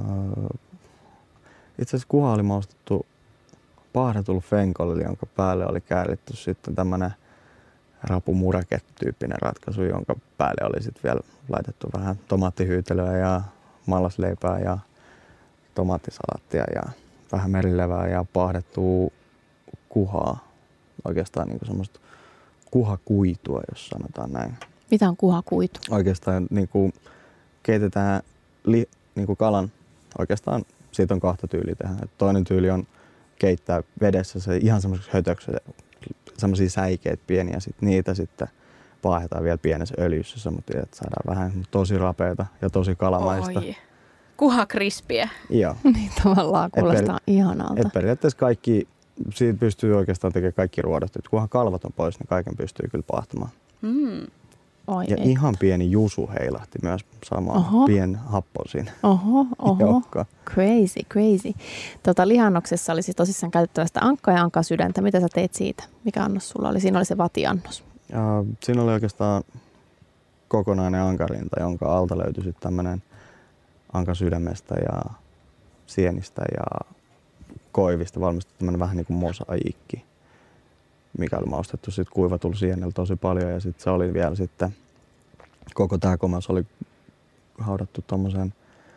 Speaker 3: Itse asiassa kuha oli maustettu paahdetulla fenkolilla, jonka päälle oli kääritty sitten tämmöinen rapumurake-tyyppinen ratkaisu, jonka päälle oli sitten vielä laitettu vähän tomaattihyytelöä ja mallasleipää ja tomaattisalaattia ja vähän merilevää ja paahdettua kuhaa. Oikeastaan niin kuin semmoista kuhakuitua, jos sanotaan näin.
Speaker 2: Mitä on kuhakuitu?
Speaker 3: Oikeastaan niin kuin keitetään niin kuin kalan. Oikeastaan siitä on 2 tyyliä tehdä. Toinen tyyli on keittää vedessä se ihan semmoiseksi hötöksi, semmoisia säikeitä pieniä, niitä sitten paahetaan vielä pienessä öljyssä, semmoinen, että saadaan vähän tosi rapeita ja tosi kalamaista.
Speaker 1: Kuhakrispiä.
Speaker 3: Joo.
Speaker 2: Niin tavallaan kuulostaa ihanalta.
Speaker 3: Et periaatteessa kaikki, siitä pystyy oikeastaan tekemään kaikki ruodot. Et kunhan kalvat on pois, niin kaiken pystyy kyllä paahtamaan. Ja ihan pieni jusu heilahti myös samaan. Pien happo siinä.
Speaker 2: Oho. Crazy. Lihannoksessa oli siis tosissaan käytettävästä ankkaa ja ankan sydäntä. Mitä sä teit siitä? Mikä annos sulla oli? Siinä oli se vatiannos.
Speaker 3: Siinä oli oikeastaan kokonainen ankarinta, jonka alta löytyi sitten tämmöinen ankan sydämestä ja sienistä ja koivista valmistettu tämmöinen vähän niin kuin mosaikki, mikä oli maustettu sitten kuivatulla sienellä tosi paljon. Ja sitten se oli vielä sitten, koko tämä komas oli haudattu tommoseen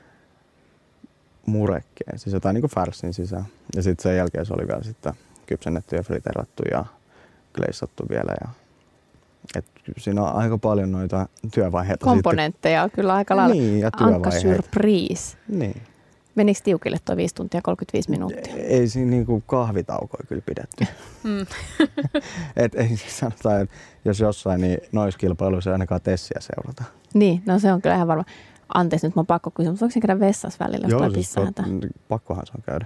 Speaker 3: murekkeen, siis jotain niin kuin färssin sisään. Ja sitten sen jälkeen se oli vielä sitten kypsennetty ja friterattu ja gleissattu vielä. Siinä on aika paljon noita työvaiheita.
Speaker 2: Komponentteja on kyllä aika lailla.
Speaker 3: Niin, ja työvaiheita.
Speaker 2: Anka surprise.
Speaker 3: Niin.
Speaker 2: Menikö tiukille tuo 5 tuntia 35 minuuttia?
Speaker 3: Ei siinä niinku kahvitaukoja kyllä pidetty. Ei siis sanotaan, että jos jossain, niin noissa kilpailuissa ei ainakaan tessiä seurata.
Speaker 2: Niin, no se on kyllä ihan varma. Anteeksi, nyt mä oon pakko kysyä, mutta voiko se käydä vessassa välillä, jos tulee pissahätä?
Speaker 3: Pakkohan se on käydä.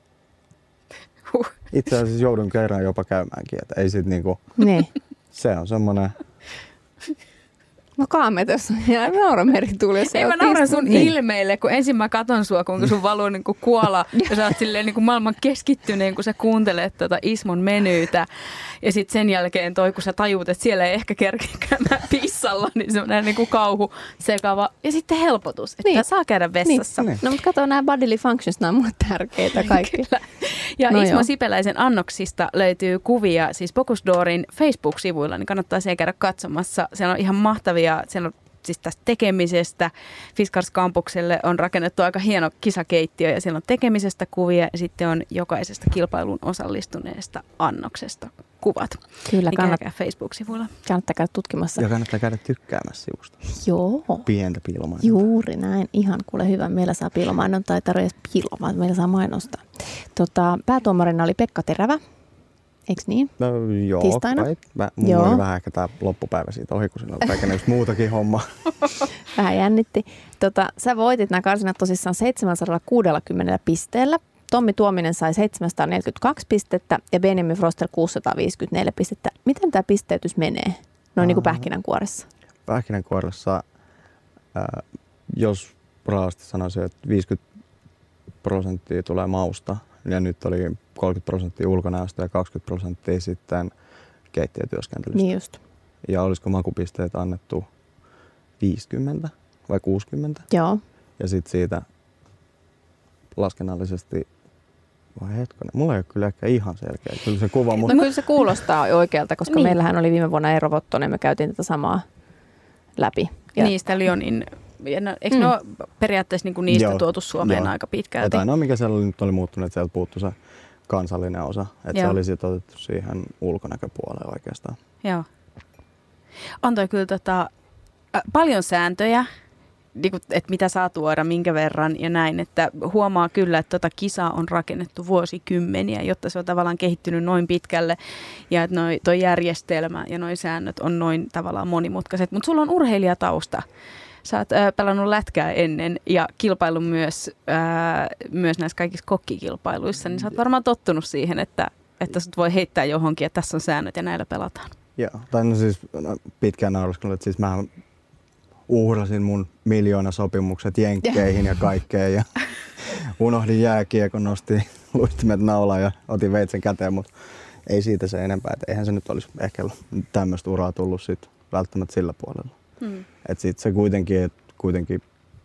Speaker 3: Itse asiassa joudun kerran jopa käymäänkin, että ei sit niinku,
Speaker 2: niin.
Speaker 3: Se on semmoinen.
Speaker 2: No kaamet, jos on ihan naurameri tuli.
Speaker 1: Ei mä nauran sun ilmeille, kun ensin mä katon sua, kun sun valuu niinku kuola ja sä oot silleen niinku maailman keskittyneen, kun sä kuuntelet Ismon menyytä. Ja sitten sen jälkeen kun sä tajuut, että siellä ei ehkä kerkeä käymään pissalla, niin semmoinen niinku kauhu sekava. Ja sitten helpotus, että saa käydä vessassa.
Speaker 2: Niin. No mutta kato, nämä bodily functions, nämä on mulle tärkeitä kaikki.
Speaker 1: Ja no Ismo Sipeläisen annoksista löytyy kuvia siis Bocuse d'Orin Facebook-sivuilla, niin kannattaa siellä käydä katsomassa. Siellä on ihan mahtavia, siellä on siis tästä tekemisestä. Fiskars-kampukselle on rakennettu aika hieno kisakeittiö ja siellä on tekemisestä kuvia ja sitten on jokaisesta kilpailuun osallistuneesta annoksesta kuvat.
Speaker 2: Kyllä,
Speaker 1: niin kannattaa Facebook-sivuilla.
Speaker 2: Kannattaa käydä tutkimassa.
Speaker 3: Ja kannattaa käydä tykkäämässä sivusta.
Speaker 2: Joo.
Speaker 3: Pientä piilomainontaa.
Speaker 2: Juuri näin. Ihan kuule hyvä. Meillä saa piilomainontaa, ei tarvitse piilomaa, meillä saa mainostaa. Päätuomarina oli Pekka Terävä. Eikö niin?
Speaker 3: No joo.
Speaker 2: Tiistaina?
Speaker 3: Mulla oli vähän ehkä tämä loppupäivä siitä ohi, kun siinä oli kaikenlaista muutakin hommaa.
Speaker 2: Vähän jännitti. Sä voitit nämä karsinat tosissaan 760 pisteellä. Tommi Tuominen sai 742 pistettä ja Benjamin Froster 654 pistettä. Miten tämä pisteytys menee? Noin niin kuin pähkinänkuoressa.
Speaker 3: Pähkinänkuoressa, jos raasti sanoisin, että 50% tulee mausta ja nyt oli 30% ulkonäöstä ja 20% sitten keittiötyöskentelystä.
Speaker 2: Niin just.
Speaker 3: Ja olisiko makupisteet annettu 50 vai 60?
Speaker 2: Joo.
Speaker 3: Ja sitten siitä laskennallisesti, vai hetkonen, mulla ei ole kyllä ehkä ihan selkeä kyllä se kuva.
Speaker 2: No kyllä se kuulostaa oikealta, koska niin. Meillähän oli viime vuonna Eero Vottonen, me käytiin tätä samaa läpi.
Speaker 1: Ja niistä Lyonin, eikö ne ole periaatteessa niin kuin niistä tuotu Suomeen aika pitkälti?
Speaker 3: Jotain, mikä siellä nyt oli muuttunut, että sieltä puuttui se kansallinen osa, että se oli sitten otettu siihen ulkonäköpuoleen oikeastaan. Joo.
Speaker 1: On toi kyllä paljon sääntöjä, että mitä saa tuoda, minkä verran ja näin, että huomaa kyllä, että kisaa on rakennettu vuosikymmeniä, jotta se on tavallaan kehittynyt noin pitkälle ja että toi järjestelmä ja noi säännöt on noin tavallaan monimutkaiset, mutta sulla on urheilijatausta. Sä oot pelannut lätkää ennen ja kilpaillut myös näissä kaikissa kokkikilpailuissa, niin sä oot varmaan tottunut siihen, että sut voi heittää johonkin, että tässä on säännöt ja näillä pelataan.
Speaker 3: Joo, tai no siis pitkään nauriskellut, että siis mähän uhrasin mun miljoonasopimukset jenkkeihin ja kaikkeen ja unohdin jääkiekon, nostin luistimet naulaan ja otin veitsen käteen, mutta ei siitä se enempää, että eihän se nyt olisi ehkä tämmöistä uraa tullut sit välttämättä sillä puolella. Että sit se kuitenkin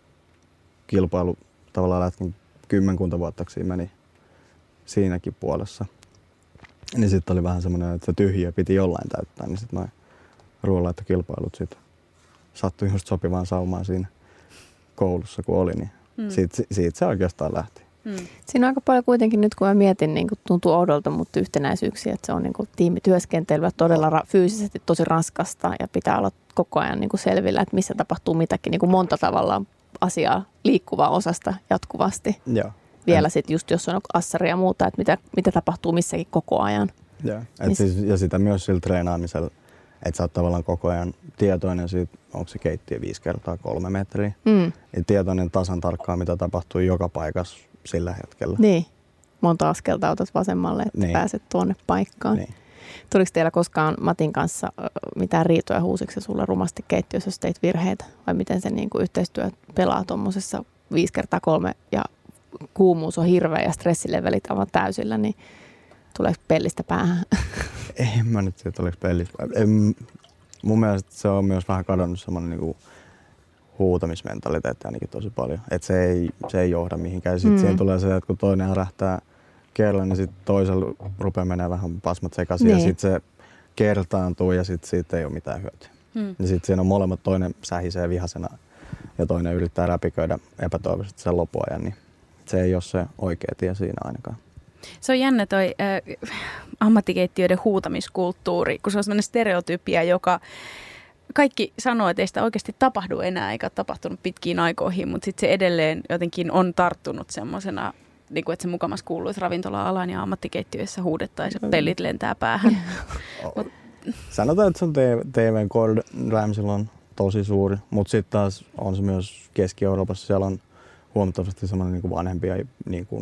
Speaker 3: kilpailu tavallaan lätkin kymmenkunta vuottaksi meni siinäkin puolessa. Niin sitten oli vähän semmoinen, että se tyhjiö piti jollain täyttää, niin sitten noin ruoanlaittokilpailut sitten sattui just sopivaan saumaan siinä koulussa, kun oli, niin siitä se oikeastaan lähti.
Speaker 2: Siinä on aika paljon kuitenkin nyt, kun mä mietin, niin kun tuntuu oudolta, mutta yhtenäisyyksiä, että se on niin kuin tiimityöskentelyä todella fyysisesti tosi raskasta ja pitää olla koko ajan niin kuin selvillä, että missä tapahtuu mitäkin, niin kuin monta tavallaan asiaa liikkuvaa osasta jatkuvasti.
Speaker 3: Joo.
Speaker 2: Vielä sitten just, jos on assari ja muuta, että mitä tapahtuu missäkin koko ajan.
Speaker 3: Joo. Ja sitä myös sillä treenaamisella, että sä oot tavallaan koko ajan tietoinen siitä, onko se keittiö 5x3 metriä. Ja tietoinen tasan tarkkaan, mitä tapahtuu joka paikassa sillä hetkellä.
Speaker 2: Niin. Monta askelta otat vasemmalle, että pääset tuonne paikkaan.
Speaker 3: Niin.
Speaker 2: Tuliko teillä koskaan Matin kanssa mitään riitoja, huusiksi se sulle rumasti keittiössä, jos teit virheitä? Vai miten se niin kuin yhteistyö pelaa tuommoisessa 5x3 ja kuumuus on hirveä ja stressilevelit aivan täysillä, niin tuleeko pellistä päähän?
Speaker 3: En mä nyt tiedä, oliko pellistä. Mun mielestä se on myös vähän kadonnut semmoinen niinku huutamismentaliteetti ainakin tosi paljon. Että se ei johda mihinkään. Sitten siihen tulee se, että kun toinen ärähtää kerralla, niin sitten toisella rupeaa menemään vähän pasmat sekaisin. Niin. Ja sitten se kertaantuu ja sitten siitä ei ole mitään hyötyä. Ja sitten siinä on molemmat, toinen sähisee vihasena ja toinen yrittää räpiköidä epätoivoisesti sen loppuajan. Niin se ei ole se oikea tie siinä ainakaan.
Speaker 1: Se on jännä toi ammattikeittiöiden huutamiskulttuuri, kun se on sellainen stereotypia, joka kaikki sanoo, että ei sitä oikeasti tapahdu enää eikä ole tapahtunut pitkiin aikoihin, mutta sitten se edelleen jotenkin on tarttunut semmoisena, niin kuin, että se mukamas kuuluisi ravintola-alan ja ammattikeittiöissä huudettaisiin ja pellit lentää päähän.
Speaker 3: Sanotaan, että se on TVn Gordon Ramsaylla on tosi suuri, mutta sitten taas on se myös Keski-Euroopassa. Siellä on huomattavasti semmoinen niin kuin vanhempi ja niin kuin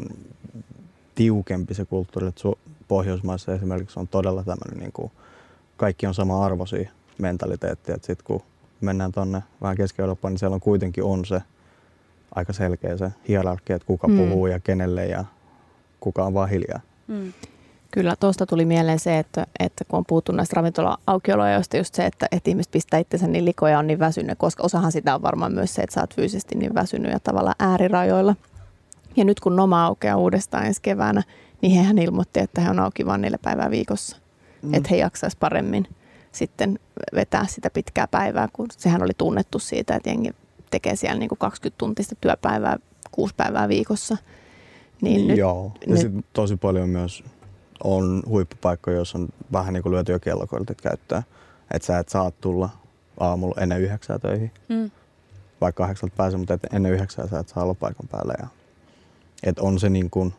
Speaker 3: tiukempi se kulttuuri. Pohjoismaissa esimerkiksi on todella tämmöinen, niin kuin kaikki on sama-arvoisia mentaliteettiä. Sitten kun mennään tonne vähän Keski-Eurooppaan, niin siellä on kuitenkin se aika selkeä se hierarkia, että kuka puhuu ja kenelle ja kuka on vaan hiljaa.
Speaker 2: Kyllä, tuosta tuli mieleen se, että kun on puhuttu näistä ravintola-aukioloajoista, just se, että ihmiset pistää itsensä niin likoja ja on niin väsynyt, koska osahan sitä on varmaan myös se, että sä oot fyysisesti niin väsynyt ja tavallaan äärirajoilla. Ja nyt kun Noma aukeaa uudestaan ensi keväänä, niin hehän ilmoitti, että he on auki vain 4 päivää viikossa. Että he jaksaisi paremmin sitten vetää sitä pitkää päivää, kun sehän oli tunnettu siitä, että jengi tekee siellä niin kuin 20-tuntista työpäivää 6 päivää viikossa. Niin
Speaker 3: joo, ja sitten tosi paljon myös on huippupaikkoja, joissa on vähän niin kuin lyöty jo kellokortit käyttöön. Että sä et saa tulla aamulla ennen 9 töihin. Vaikka 8 pääsee, mutta ennen 9 sä et saa olla paikan päällä. Että on se niin kuin,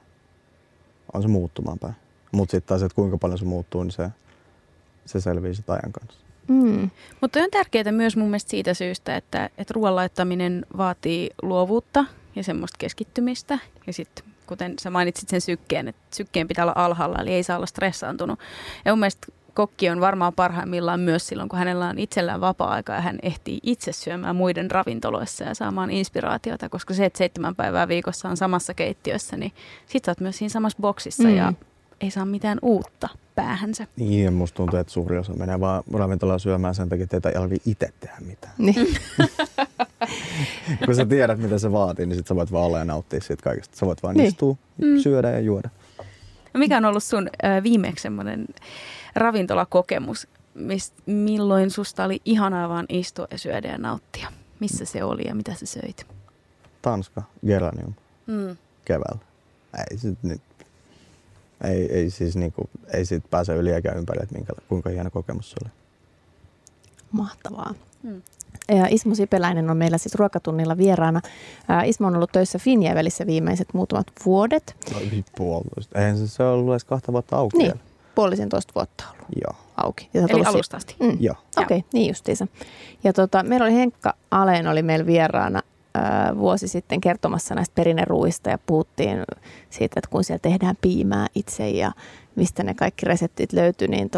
Speaker 3: on se muuttumaan päin. Mutta sitten taas, että kuinka paljon se muuttuu, niin se selviää sitä ajan kanssa.
Speaker 1: Mutta on tärkeää myös mun mielestä siitä syystä, että ruoan laittaminen vaatii luovuutta ja semmoista keskittymistä. Ja sitten kuten sä mainitsit sen sykkeen, että sykkeen pitää olla alhaalla, eli ei saa olla stressaantunut. Ja mun mielestä kokki on varmaan parhaimmillaan myös silloin, kun hänellä on itsellään vapaa-aika ja hän ehtii itse syömään muiden ravintoloissa ja saamaan inspiraatiota, koska se, että 7 päivää viikossa on samassa keittiössä, niin sit sä oot myös siinä samassa boksissa ja ei saa mitään uutta päähänsä.
Speaker 3: Niin, ja musta tuntuu, että suuri osa menee vaan ravintolaan syömään sen takia, että ei tarvitse itse tehdä mitään.
Speaker 2: Niin.
Speaker 3: Kun sä tiedät, mitä se vaatii, niin sit sä voit vaan olla ja nauttia siitä kaikesta. Sä voit vaan istua, syödä ja juoda.
Speaker 1: No mikä on ollut sun viimeksi semmoinen ravintolakokemus, milloin susta oli ihanaa vaan istua ja syödä ja nauttia? Missä se oli ja mitä sä söit?
Speaker 3: Tanska, Geranium, keväällä. Ei siitä pääse yli eikä ympäri, että kuinka hieno kokemus se oli.
Speaker 2: Mahtavaa. Ismo Sipeläinen on meillä siis ruokatunnilla vieraana. Ismo on ollut töissä Finjävelissä viimeiset muutamat vuodet.
Speaker 3: No, puolitoista. Eihän se ollut edes 2 vuotta auki.
Speaker 2: Niin, 1,5 vuotta ollut auki.
Speaker 1: Eli alusta asti.
Speaker 3: Joo.
Speaker 2: Okei, niin justiinsa. Ja meillä oli Henkka Aleen oli meillä vieraana vuosi sitten kertomassa näistä perinneruuista ja puhuttiin siitä, että kun siellä tehdään piimää itse ja mistä ne kaikki reseptit löytyi, niin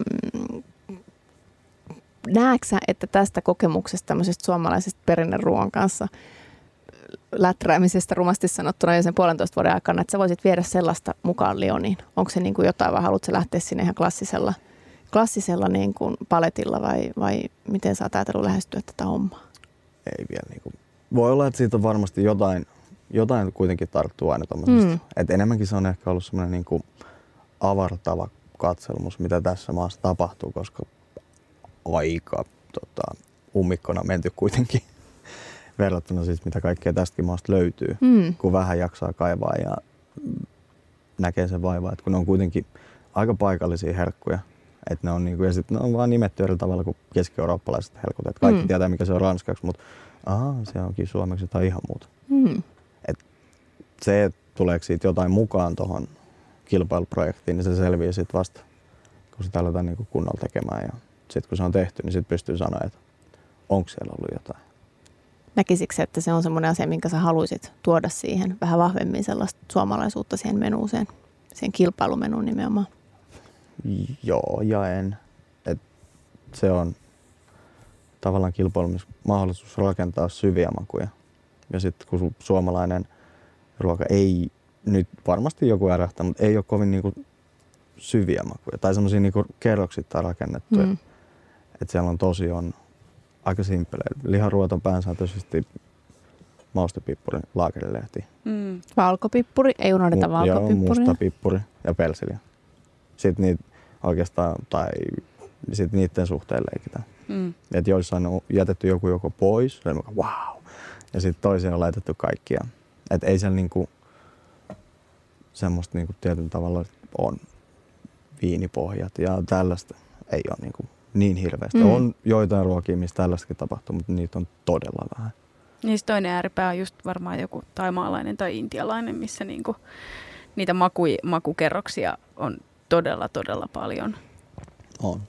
Speaker 2: näetkö sä, että tästä kokemuksesta tämmöisestä suomalaisesta perinneruoan kanssa läträämisestä rumasti sanottuna jo sen 1,5 vuoden aikana, että sä voisit viedä sellaista mukaan Lioniin? Onko se niin kuin jotain vai haluatko lähteä sinne ihan klassisella niin kuin paletilla vai miten sä oot ajatellut lähestyä tätä hommaa?
Speaker 3: Ei vielä niin kuin. Voi olla, että siitä on varmasti jotain kuitenkin tarttuu aina tommosesta. Että enemmänkin se on ehkä ollut semmoinen niin kuin avartava katselmus, mitä tässä maassa tapahtuu, koska aika ummikkona menty kuitenkin verrattuna siis mitä kaikkea tästäkin maasta löytyy, kun vähän jaksaa kaivaa ja näkee sen vaivaa, että kun ne on kuitenkin aika paikallisia herkkuja, että ne on niinku, ja sitten ne on vaan nimetty eri tavalla kuin keski-eurooppalaiset herkut, että kaikki tietää mikä se on ranskaksi, mutta se onkin suomeksi tai ihan muuta. Et se, että tuleeko siitä jotain mukaan tuohon kilpailuprojektiin, niin se selviää sitten vasta, kun sitä aletaan niinku kunnolla tekemään ja sitten kun se on tehty, niin sitten pystyy sanoa, että onko siellä ollut jotain.
Speaker 2: Näkisikö, että se on semmoinen asia, minkä sä haluaisit tuoda siihen vähän vahvemmin sellaista suomalaisuutta siihen menuuseen, siihen kilpailumenuun nimenomaan?
Speaker 3: Joo ja en. Et se on tavallaan kilpailumahdollisuus rakentaa syviä makuja. Ja sitten kun suomalainen ruoka ei, nyt varmasti joku ärähtää, mutta ei ole kovin niinku syviä makuja tai semmoisia niinku kerroksittain rakennettuja. Että siellä on aika simppeleitä. Liharuot on pääsääntöisesti maustepippuri, laakerilehti.
Speaker 2: Valkopippuri, ei unohdeta valkopippuria.
Speaker 3: Joo, musta pippuri ja persiliä. Sitten niitä oikeastaan, tai sitten niiden suhteen leikitään. Että joissain on jätetty joku joko pois, ja wow. Ja sitten toisiin on laitettu kaikkia. Että ei siellä niinku semmoista niinku tietyn tavalla on viinipohjat ja tällaista ei ole niinku niin hirveästi. On joitain ruokia, missä tällaistakin tapahtuu, mutta niitä on todella vähän.
Speaker 1: Niin toinen ääripää on just varmaan joku thaimaalainen tai intialainen, missä niinku niitä makukerroksia on todella paljon.
Speaker 3: On.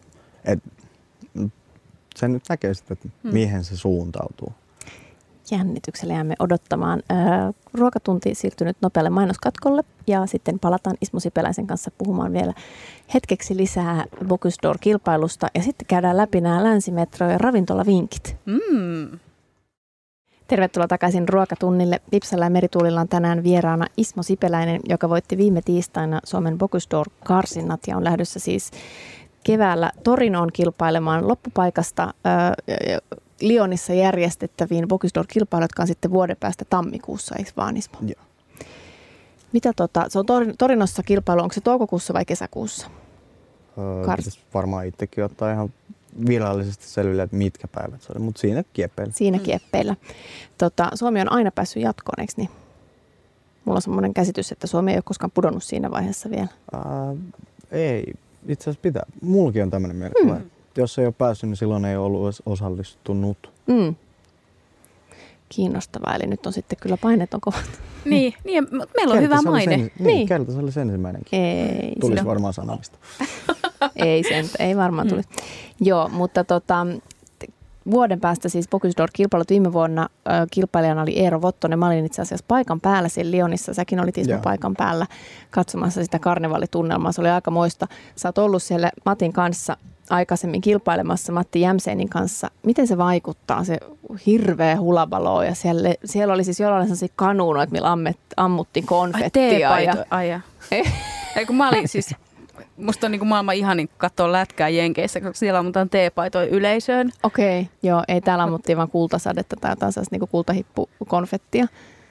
Speaker 3: Sen nyt näkee sitten, että mihin se suuntautuu.
Speaker 2: Jännityksellä jäämme odottamaan. Ruokatunti siirtyy nyt nopealle mainoskatkolle ja sitten palataan Ismo Sipeläisen kanssa puhumaan vielä hetkeksi lisää Bocuse d'Or-kilpailusta ja sitten käydään läpi nämä Länsimetro- ja ravintolavinkit. Tervetuloa takaisin Ruokatunnille. Vipsalla ja Merituulilla on tänään vieraana Ismo Sipeläinen, joka voitti viime tiistaina Suomen Bocuse d'Or-karsinnat ja on lähdössä siis keväällä Torinoon kilpailemaan loppupaikasta Lyonissa järjestettäviin Bocuse d'Or-kilpailut, jotka on sitten vuoden päästä tammikuussa, eikö vaan Ismo?
Speaker 3: Joo.
Speaker 2: Mitä se on Torinossa kilpailu, onko se toukokuussa vai kesäkuussa?
Speaker 3: Pitäisi varmaan itsekin ottaa ihan virallisesti selville, että mitkä päivät se oli, mutta siinä kieppeillä.
Speaker 2: Siinä kieppeillä. Suomi on aina päässyt jatkoon, eikö niin? Mulla on semmoinen käsitys, että Suomi ei ole koskaan pudonnut siinä vaiheessa vielä.
Speaker 3: Ei, itse asiassa pitää. Mullakin on tämmöinen mielikuva. Jos ei ole päässyt, niin silloin ei ole ollut osallistunut.
Speaker 2: Kiinnostavaa, eli nyt on sitten kyllä paineet on kovat.
Speaker 1: Niin meillä on hyvä maine.
Speaker 3: Niin, Kelta se olisi ensimmäinenkin.
Speaker 2: Ei.
Speaker 3: Tulisi varmaan sanomista.
Speaker 2: ei varmaan tulisi. Joo, mutta vuoden päästä siis Bocuse d'Or-kilpailut viime vuonna kilpailijana oli Eero Vottonen. Mä olin itse asiassa paikan päällä siellä Lyonissa. Säkin olit Ismo paikan päällä katsomassa sitä karnevaalitunnelmaa. Se oli aika moista. Sä oot ollut siellä Matin kanssa aikaisemmin kilpailemassa Matti Jämsenin kanssa. Miten se vaikuttaa, se hirveä hulabalo ja siellä oli siis jollain sellaisia kanuunoita, millä ammuttiin konfettia.
Speaker 1: Kun mä olin siis, musta on niin kuin maailman ihanin katsoa lätkää Jenkeissä, koska siellä ammutaan teepaitoja yleisöön.
Speaker 2: Okei, joo, ei täällä ammuttiin vaan kultasadetta tai jotain sellaista niin kuin kultahippukonfettia.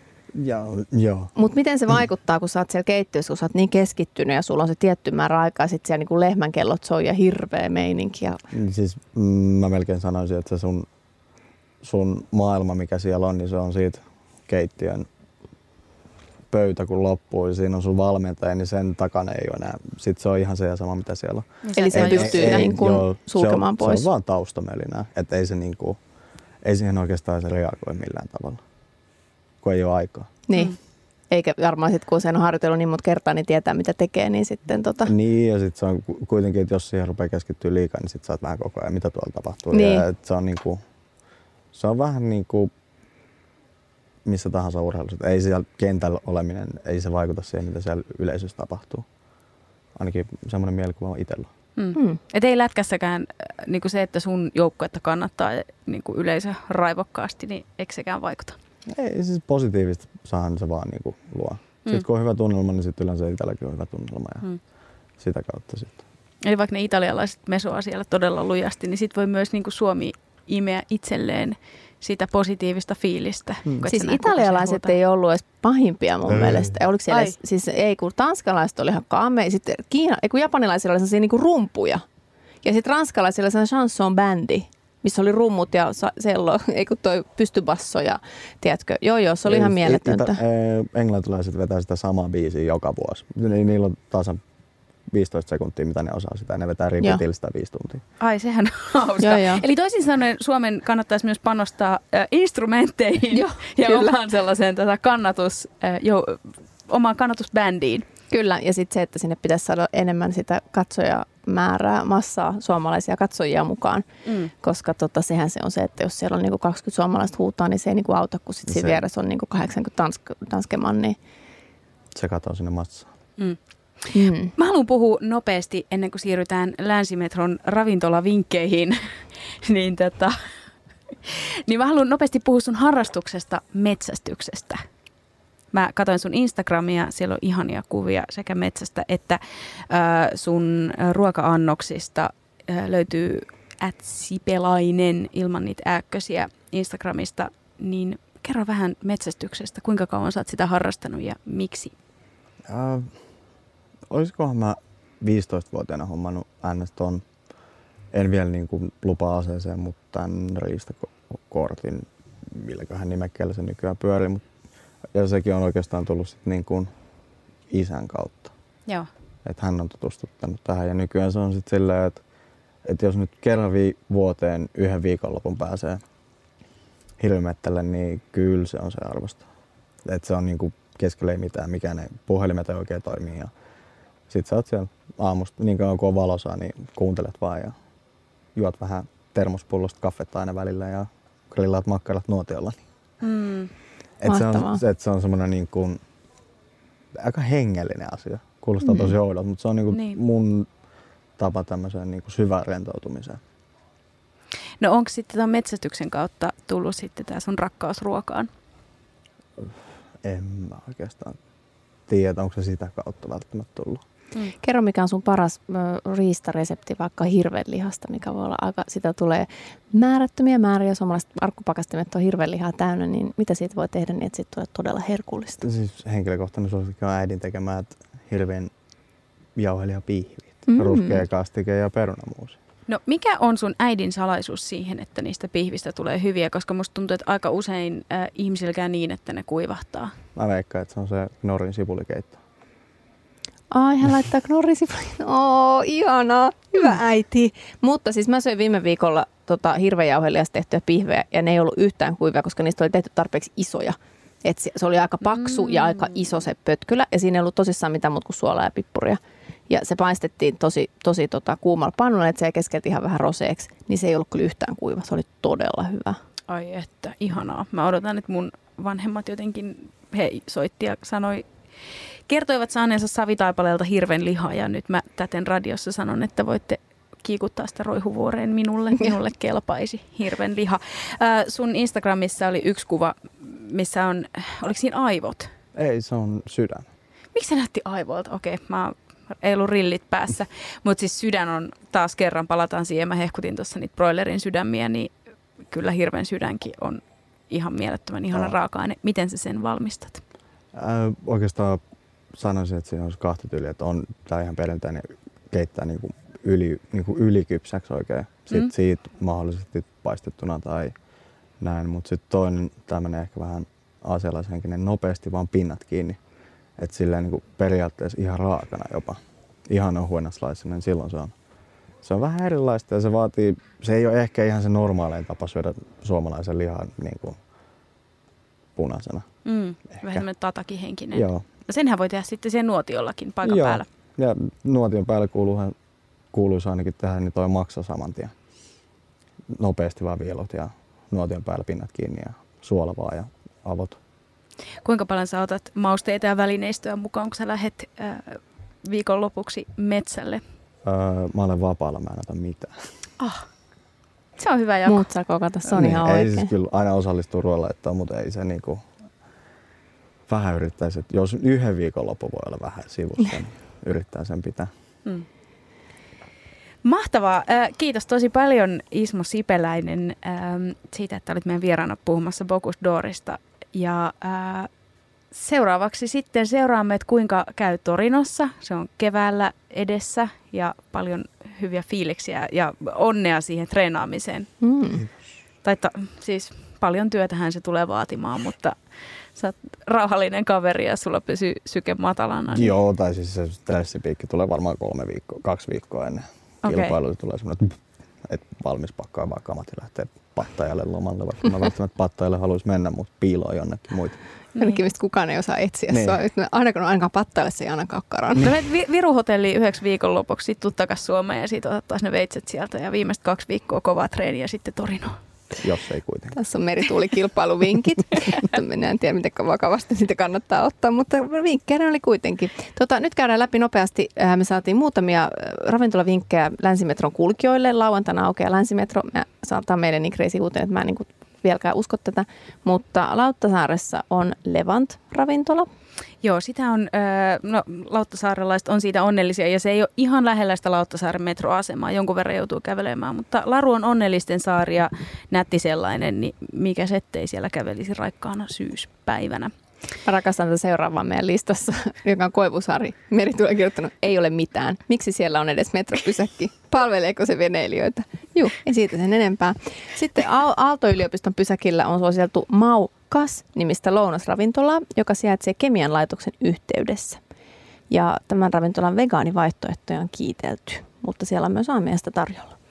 Speaker 3: Joo.
Speaker 2: Mutta miten se vaikuttaa, kun sä oot siellä keittiössä, kun sä oot niin keskittynyt ja sulla on se tietty määrä aikaa ja sitten siellä niin kuin lehmänkellot soi ja hirveä meininki.
Speaker 3: Siis mä melkein sanoisin, että se sun maailma, mikä siellä on, niin se on siitä keittiön pöytä, kun loppuu ja siinä on sun valmentaja, niin sen takana ei ole enää. Sitten se on ihan se ja sama, mitä siellä on.
Speaker 2: Eli se pystyy niin kuin sulkemaan pois.
Speaker 3: Se on vaan taustamölinää, että ei siihen oikeastaan se reagoi millään tavalla, kun ei ole aikaa.
Speaker 2: Niin. Eikä varmaan sitten, kun sen on harjoitellut niin monta kertaa, niin tietää, mitä tekee, niin sitten
Speaker 3: Niin, ja sitten se on kuitenkin, että jos siihen rupeaa keskittyä liikaa, niin sitten sä oot vähän koko ajan, mitä tuolla tapahtuu.
Speaker 2: Niin.
Speaker 3: Ja se on vähän niin kuin missä tahansa urheilussa. Ei siellä kentällä oleminen, ei se vaikuta siihen, mitä siellä yleisössä tapahtuu. Ainakin semmoinen mielikuva on itsellä.
Speaker 1: Et ei lätkässäkään niin kuin se, että sun joukkuetta kannattaa niin kuin yleisö raivokkaasti, niin eikö sekään vaikuta?
Speaker 3: Ei, siis positiivista saahan se vaan niin kuin luo. Sitten kun on hyvä tunnelma, niin sitten yleensä itselläkin on hyvä tunnelma ja sitä kautta sitten.
Speaker 1: Eli vaikka ne italialaiset mesoa siellä todella lujasti, niin sitten voi myös niin kuin Suomi imeä itselleen sitä positiivista fiilistä.
Speaker 2: Siis italialaiset ei ollut edes pahimpia mun mielestä. Oliko siellä, siis ei kun tanskalaiset oli ihan kaamea, sitten kun japanilaisilla oli sellaisia niinku rumpuja. Ja sitten ranskalaisilla oli sellainen chanson-bändi, missä oli rummut ja sello, ei kun toi pystybasso ja tiedätkö, joo, se oli ihan mieletöntä.
Speaker 3: Englantilaiset vetää sitä samaa biisiä joka vuosi. Niillä on tasan 15 sekuntia, mitä ne osaa sitä, ja ne vetää repeatillä sitä 5 tuntia.
Speaker 1: Ai, sehän on hauska. Joo. Eli toisin sanoen Suomen kannattaisi myös panostaa instrumentteihin ja omaan sellaiseen omaan kannatusbändiin.
Speaker 2: Kyllä, ja sitten se, että sinne pitäisi saada enemmän sitä katsojamäärää, massaa suomalaisia katsojia mukaan, koska sehän se on se, että jos siellä on niinku 20 suomalaista huutaa, niin se ei niinku auta, kun sitten siinä vieressä on niinku 80 danskemannia.
Speaker 3: Se katoo sinne massaan.
Speaker 1: Mä haluan puhua nopeasti ennen kuin siirrytään Länsimetron ravintolavinkkeihin. niin mä haluan nopeasti puhua sun harrastuksesta metsästyksestä. Mä katsoin sun Instagramia, siellä on ihania kuvia sekä metsästä että sun ruoka-annoksista löytyy @sipelainen ilman niitä ääkkösiä Instagramista. Niin kerro vähän metsästyksestä, kuinka kauan sä oot sitä harrastanut ja miksi?
Speaker 3: Olisikohan mä 15-vuotiaana hommannut NS-ton, en vielä niin kuin lupa-aseeseen, mutta tämän riistakortin, milläköhän nimekkeellä se nykyään pyörii. Ja sekin on oikeastaan tullut sit niin kuin isän kautta.
Speaker 1: Joo.
Speaker 3: Että hän on tutustuttanut tähän ja nykyään se on sitten silleen, että että jos nyt kerran vuoteen yhden viikonlopun pääsee hirvimettälle, niin kyllä se on se arvosta. Että se on niinku keskellä ei mitään, mikään ei, puhelimet ei oikein toimii. Ja sit sä oot siellä aamusta, niin kauan kuin on valosaa, niin kuuntelet vaan ja juot vähän termospullosta kaffetta aina välillä ja grillaat makkarat nuotiolla. Se on semmoinen niin kuin aika hengellinen asia. Kuulostaa tosi oudolta, mutta se on niin. Mun tapa tämmöiseen niin kuin syvään rentoutumiseen.
Speaker 1: No onko sitten tämän metsästyksen kautta tullut sitten tämä sun rakkaus ruokaan?
Speaker 3: En mä oikeastaan tiedä, onko se sitä kautta välttämättä tullut.
Speaker 2: Kerro, mikä on sun paras riistaresepti vaikka hirvenlihasta, mikä voi olla aika, sitä tulee määrättömiä määriä, suomalaiset arkkupakastimet on hirvenlihaa täynnä, niin mitä siitä voi tehdä niin, että siitä tulee todella herkullista? Siis
Speaker 3: henkilökohtainen suosikki on äidin tekemät hirven jauhelihapihvit, ruskea kastike ja perunamuusi.
Speaker 1: No mikä on sun äidin salaisuus siihen, että niistä pihvistä tulee hyviä, koska musta tuntuu, että aika usein ihmisillä käy niin, että ne kuivahtaa.
Speaker 3: Mä veikkaan, että se on se Knorrin sipulikeitto.
Speaker 2: Ai, hän laittaa knorrisipuliin. Ihanaa. Hyvä äiti. Mutta siis mä söin viime viikolla hirvenjauhelihasta tehtyä pihveä ja ne ei ollut yhtään kuivia, koska niistä oli tehty tarpeeksi isoja. Et se oli aika paksu ja aika iso se pötkylä ja siinä ei ollut tosissaan mitään muuta kuin suolaa ja pippuria. Ja se paistettiin tosi kuumalla pannulla, että se keskelti ihan vähän roseeksi, niin se ei ollut kyllä yhtään kuiva. Se oli todella hyvä.
Speaker 1: Ai että, ihanaa. Mä odotan, että mun vanhemmat jotenkin, he soitti ja kertoivat saaneensa Savitaipaleelta hirven lihaa ja nyt mä täten radiossa sanon, että voitte kiikuttaa sitä roihuvuoreen minulle kelpaisi hirven liha. Sun Instagramissa oli yksi kuva, missä on, oliko siinä aivot?
Speaker 3: Ei, se on sydän.
Speaker 1: Miksi se näytti aivoilta? Okei, ei ollut rillit päässä, mutta siis sydän on taas kerran, palataan siihen, mä hehkutin tuossa niitä broilerin sydämiä, niin kyllä hirven sydänkin on ihan mielettömän ihana raaka-aine. Miten sä sen valmistat?
Speaker 3: Oikeastaan sanoisin, että siinä on kahta tyyliä, että on tää ihan perinteinen keittää niinku ylikypsäksi oikein. Sitten siitä mahdollisesti paistettuna tai näin, mutta sitten toinen tämmöinen ehkä vähän aasialaishenkinen, nopeasti vaan pinnat kiinni. Että silleen niinku periaatteessa ihan raakana jopa, ihan ohuena sliceina, niin silloin se on vähän erilaista ja se ei ole ehkä ihan se normaalein tapa syödä suomalaisen lihan niinku punaisena.
Speaker 1: Vähän semmoinen tatakihenkinen.
Speaker 3: Joo.
Speaker 1: No senhän voi tehdä sitten siihen nuotiollakin paikan päällä.
Speaker 3: Ja nuotion päällä kuuluisi ainakin tähän niin toi maksa saman tien. Nopeasti vaan vielot ja nuotion päällä pinnat kiinni ja suola vaan ja avot.
Speaker 1: Kuinka paljon sä otat mausteita ja välineistöä mukaan, kun sä lähdet viikonlopuksi metsälle?
Speaker 3: Mä olen vapaalla, mä en ota mitään.
Speaker 1: Se on hyvä jako.
Speaker 2: Muut saa kokata, se on ihan oikein.
Speaker 3: Ei siis kyllä aina osallistuu ruoanlaittoon, mutta ei se niinku vähän yrittäisi. Jos yhden viikonloppu voi olla vähän sivussa, niin yrittää sen pitää.
Speaker 1: Mahtavaa. Kiitos tosi paljon Ismo Sipeläinen siitä, että olit meidän vieraana puhumassa Bocuse d'Orista. Ja seuraavaksi sitten seuraamme, että kuinka käy Torinossa. Se on keväällä edessä ja paljon hyviä fiiliksiä ja onnea siihen treenaamiseen. Siis paljon työtähän se tulee vaatimaan, mutta sä oot rauhallinen kaveri ja sulla pysyy syke matalana. Niin.
Speaker 3: Joo, tai siis se stressipiikki tulee varmaan 2 viikkoa ennen kilpailuja. Tulee semmoinen, että valmis pakkaa vaan kamat ja lähtee Pattajalle lomalle, vaikka mä välttämättä Pattajalle haluaisi mennä, mutta piiloon jonnekin muita.
Speaker 2: Ainakin mistä kukaan ei osaa etsiä sua. Ainakaan Pattajalle se ei ainakaan karaan.
Speaker 1: No Viru-hotelliin 9 viikonlopuksi, sitten tuu takas Suomeen ja sitten otat taas ne veitset sieltä ja viimeiset 2 viikkoa kovaa treeniä ja sitten Torinoon.
Speaker 3: Jos ei kuitenkaan.
Speaker 2: Tässä on merituulikilpailuvinkit. Minä en tiedä, miten vakavasti niitä kannattaa ottaa, mutta vinkkejä oli kuitenkin. Nyt käydään läpi nopeasti. Me saatiin muutamia ravintolavinkkejä Länsimetron kulkijoille. Lauantaina aukeaa Länsimetro. Me saataan meille niin crazy uuteen, että mä en vieläkään usko tätä. Mutta Lauttasaaressa on Levant-ravintola.
Speaker 1: Joo, sitä on, lauttasaarelaiset on siitä onnellisia ja se ei ole ihan lähellä sitä Lauttasaaren metroasemaa. Jonkun verran joutuu kävelemään, mutta Laru on onnellisten saari ja nätti sellainen, niin mikä ettei siellä kävelisi raikkaana syyspäivänä.
Speaker 2: Mä rakastan tätä seuraavaa meidän listassa, joka on Koivusaari. Meri tulee kirjoittanut, ei ole mitään. Miksi siellä on edes metropysäkki? Palveleeko se veneilijöitä? Juu, ei siitä sen enempää. Sitten Aalto-yliopiston pysäkillä on suositeltu Maukas-nimistä lounasravintolaa, joka sijaitsee Kemian laitoksen yhteydessä. Ja tämän ravintolan vegaanivaihtoehtoja on kiitelty, mutta siellä on myös aamiaista tarjolla.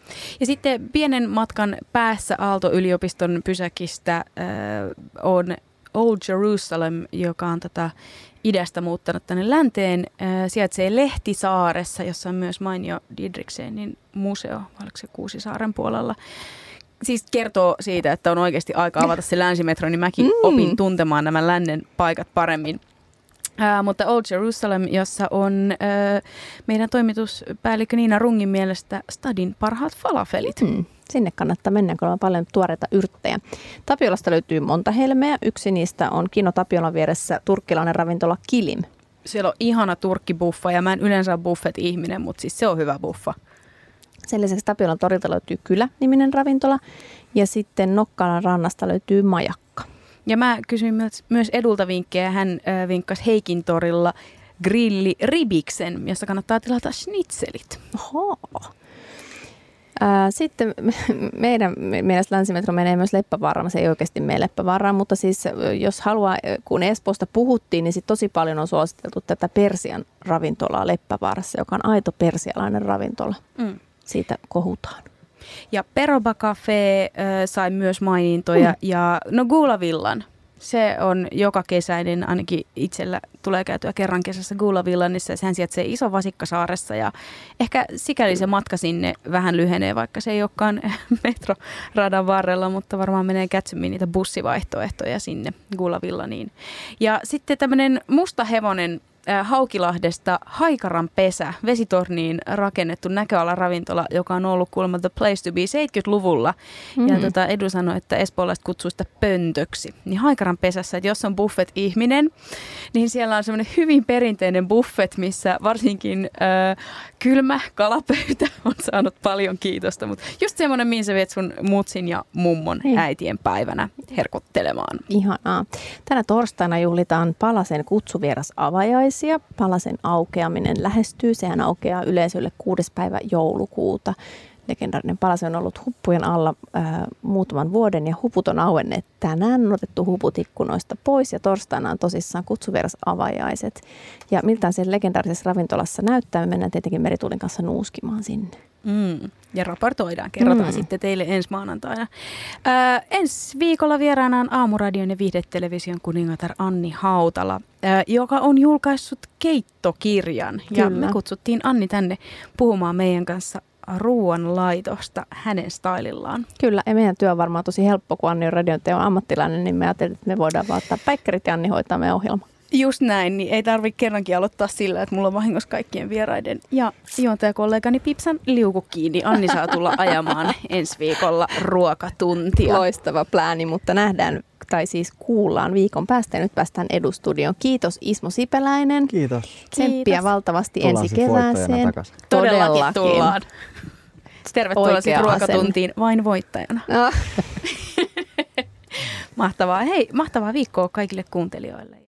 Speaker 1: Ja sitten pienen matkan päässä Aalto-yliopiston pysäkistä on Old Jerusalem, joka on idästä muuttanut tänne länteen. Sijaitsee Lehtisaaressa, jossa on myös mainio Didriksenin museo, oliko se Kuusisaaren puolella. Siis kertoo siitä, että on oikeasti aika avata se länsimetro, niin mäkin opin tuntemaan nämä lännen paikat paremmin. Mutta Old Jerusalem, jossa on meidän toimituspäällikkö Niina Rungin mielestä stadin parhaat falafelit.
Speaker 2: Sinne kannattaa mennä, kun on paljon tuoreita yrttejä. Tapiolasta löytyy monta helmeä. Yksi niistä on Kino Tapiolan vieressä turkkilainen ravintola Kilim.
Speaker 1: Siellä on ihana turkkibuffa ja mä en yleensä ole buffet-ihminen, mutta siis se on hyvä buffa.
Speaker 2: Sen lisäksi Tapiolan torilta löytyy Kylä-niminen ravintola ja sitten Nokkalan rannasta löytyy Majakka.
Speaker 1: Ja mä kysyin myös Edulta vinkkejä. Hän vinkkasi Heikin torilla grilli Ribiksen, jossa kannattaa tilata schnitzelit.
Speaker 2: Oho. Sitten meidän mielestä länsimetro menee myös Leppävaaraan. Se ei oikeasti mene Leppävaaraan, mutta siis jos haluaa, kun Espoosta puhuttiin, niin sit tosi paljon on suositeltu tätä Persian ravintolaa Leppävaarassa, joka on aito persialainen ravintola. Siitä kohutaan.
Speaker 1: Ja Peroba Cafe sai myös mainintoja ja no Gulavillan. Se on joka kesäinen, ainakin itsellä tulee käytyä kerran kesässä Gulavillanissa. Sehän sijaitsee Iso-Vasikkasaaressa ja ehkä sikäli se matka sinne vähän lyhenee, vaikka se ei olekaan metroradan varrella, mutta varmaan menee kätsymiin niitä bussivaihtoehtoja sinne Gulavillaniin. Ja sitten tämmöinen musta hevonen Haukilahdesta Haikaran pesä, vesitorniin rakennettu näköalaravintola, joka on ollut kuulemma the place to be 70-luvulla. Ja Edu sanoi, että espoolaiset kutsuu sitä pöntöksi. Niin Haikaran pesässä, että jos on buffet-ihminen, niin siellä on semmoinen hyvin perinteinen buffet, missä varsinkin kylmä kalapöytä on saanut paljon kiitosta. Mutta just semmoinen, mihin sä viet sun mutsin ja mummon äitien päivänä herkuttelemaan.
Speaker 2: Ihanaa. Tänä torstaina juhlitaan Palasen kutsuvierasavajaisia. Palasen aukeaminen lähestyy. Sehän aukeaa yleisölle 6. päivä joulukuuta. Legendaarinen Palase on ollut huppujen alla muutaman vuoden ja huput on auenneet tänään. On otettu huput ikkunoista pois ja torstaina on tosissaan kutsuvierasavajaiset. Ja miltä siellä legendaarisessa ravintolassa näyttää, me mennään tietenkin Merituulin kanssa nuuskimaan sinne.
Speaker 1: Ja raportoidaan, kerrotaan sitten teille ensi maanantaina. Ensi viikolla vieraana on Aamuradion ja Viihdetelevision kuningatar Anni Hautala, joka on julkaissut keittokirjan. Kyllä. Ja me kutsuttiin Anni tänne puhumaan meidän kanssa ruoanlaitosta hänen stylillaan.
Speaker 2: Kyllä, ja meidän työ on varmaan tosi helppo, kun Anni on radionteon ammattilainen, niin me ajattelin, että me voidaan vaan ottaa päikkärit ja Anni hoitaa meidän ohjelma.
Speaker 1: Just näin, niin ei tarvitse kerrankin aloittaa sillä, että mulla on vahingossa kaikkien vieraiden ja juontajakollegani Pipsan liuku kiinni. Anni saa tulla ajamaan ensi viikolla ruokatuntia.
Speaker 2: Loistava plääni, mutta nähdään tai siis kuullaan viikon päästä ja nyt päästään Edustudioon. Kiitos Ismo Sipeläinen.
Speaker 3: Kiitos.
Speaker 2: Tsemppiä valtavasti ensi kevääseen.
Speaker 1: Todellakin tullaan. Tervetuloa sitten ruokatuntiin vain voittajana. Mahtavaa. Hei, mahtavaa viikkoa kaikille kuuntelijoille.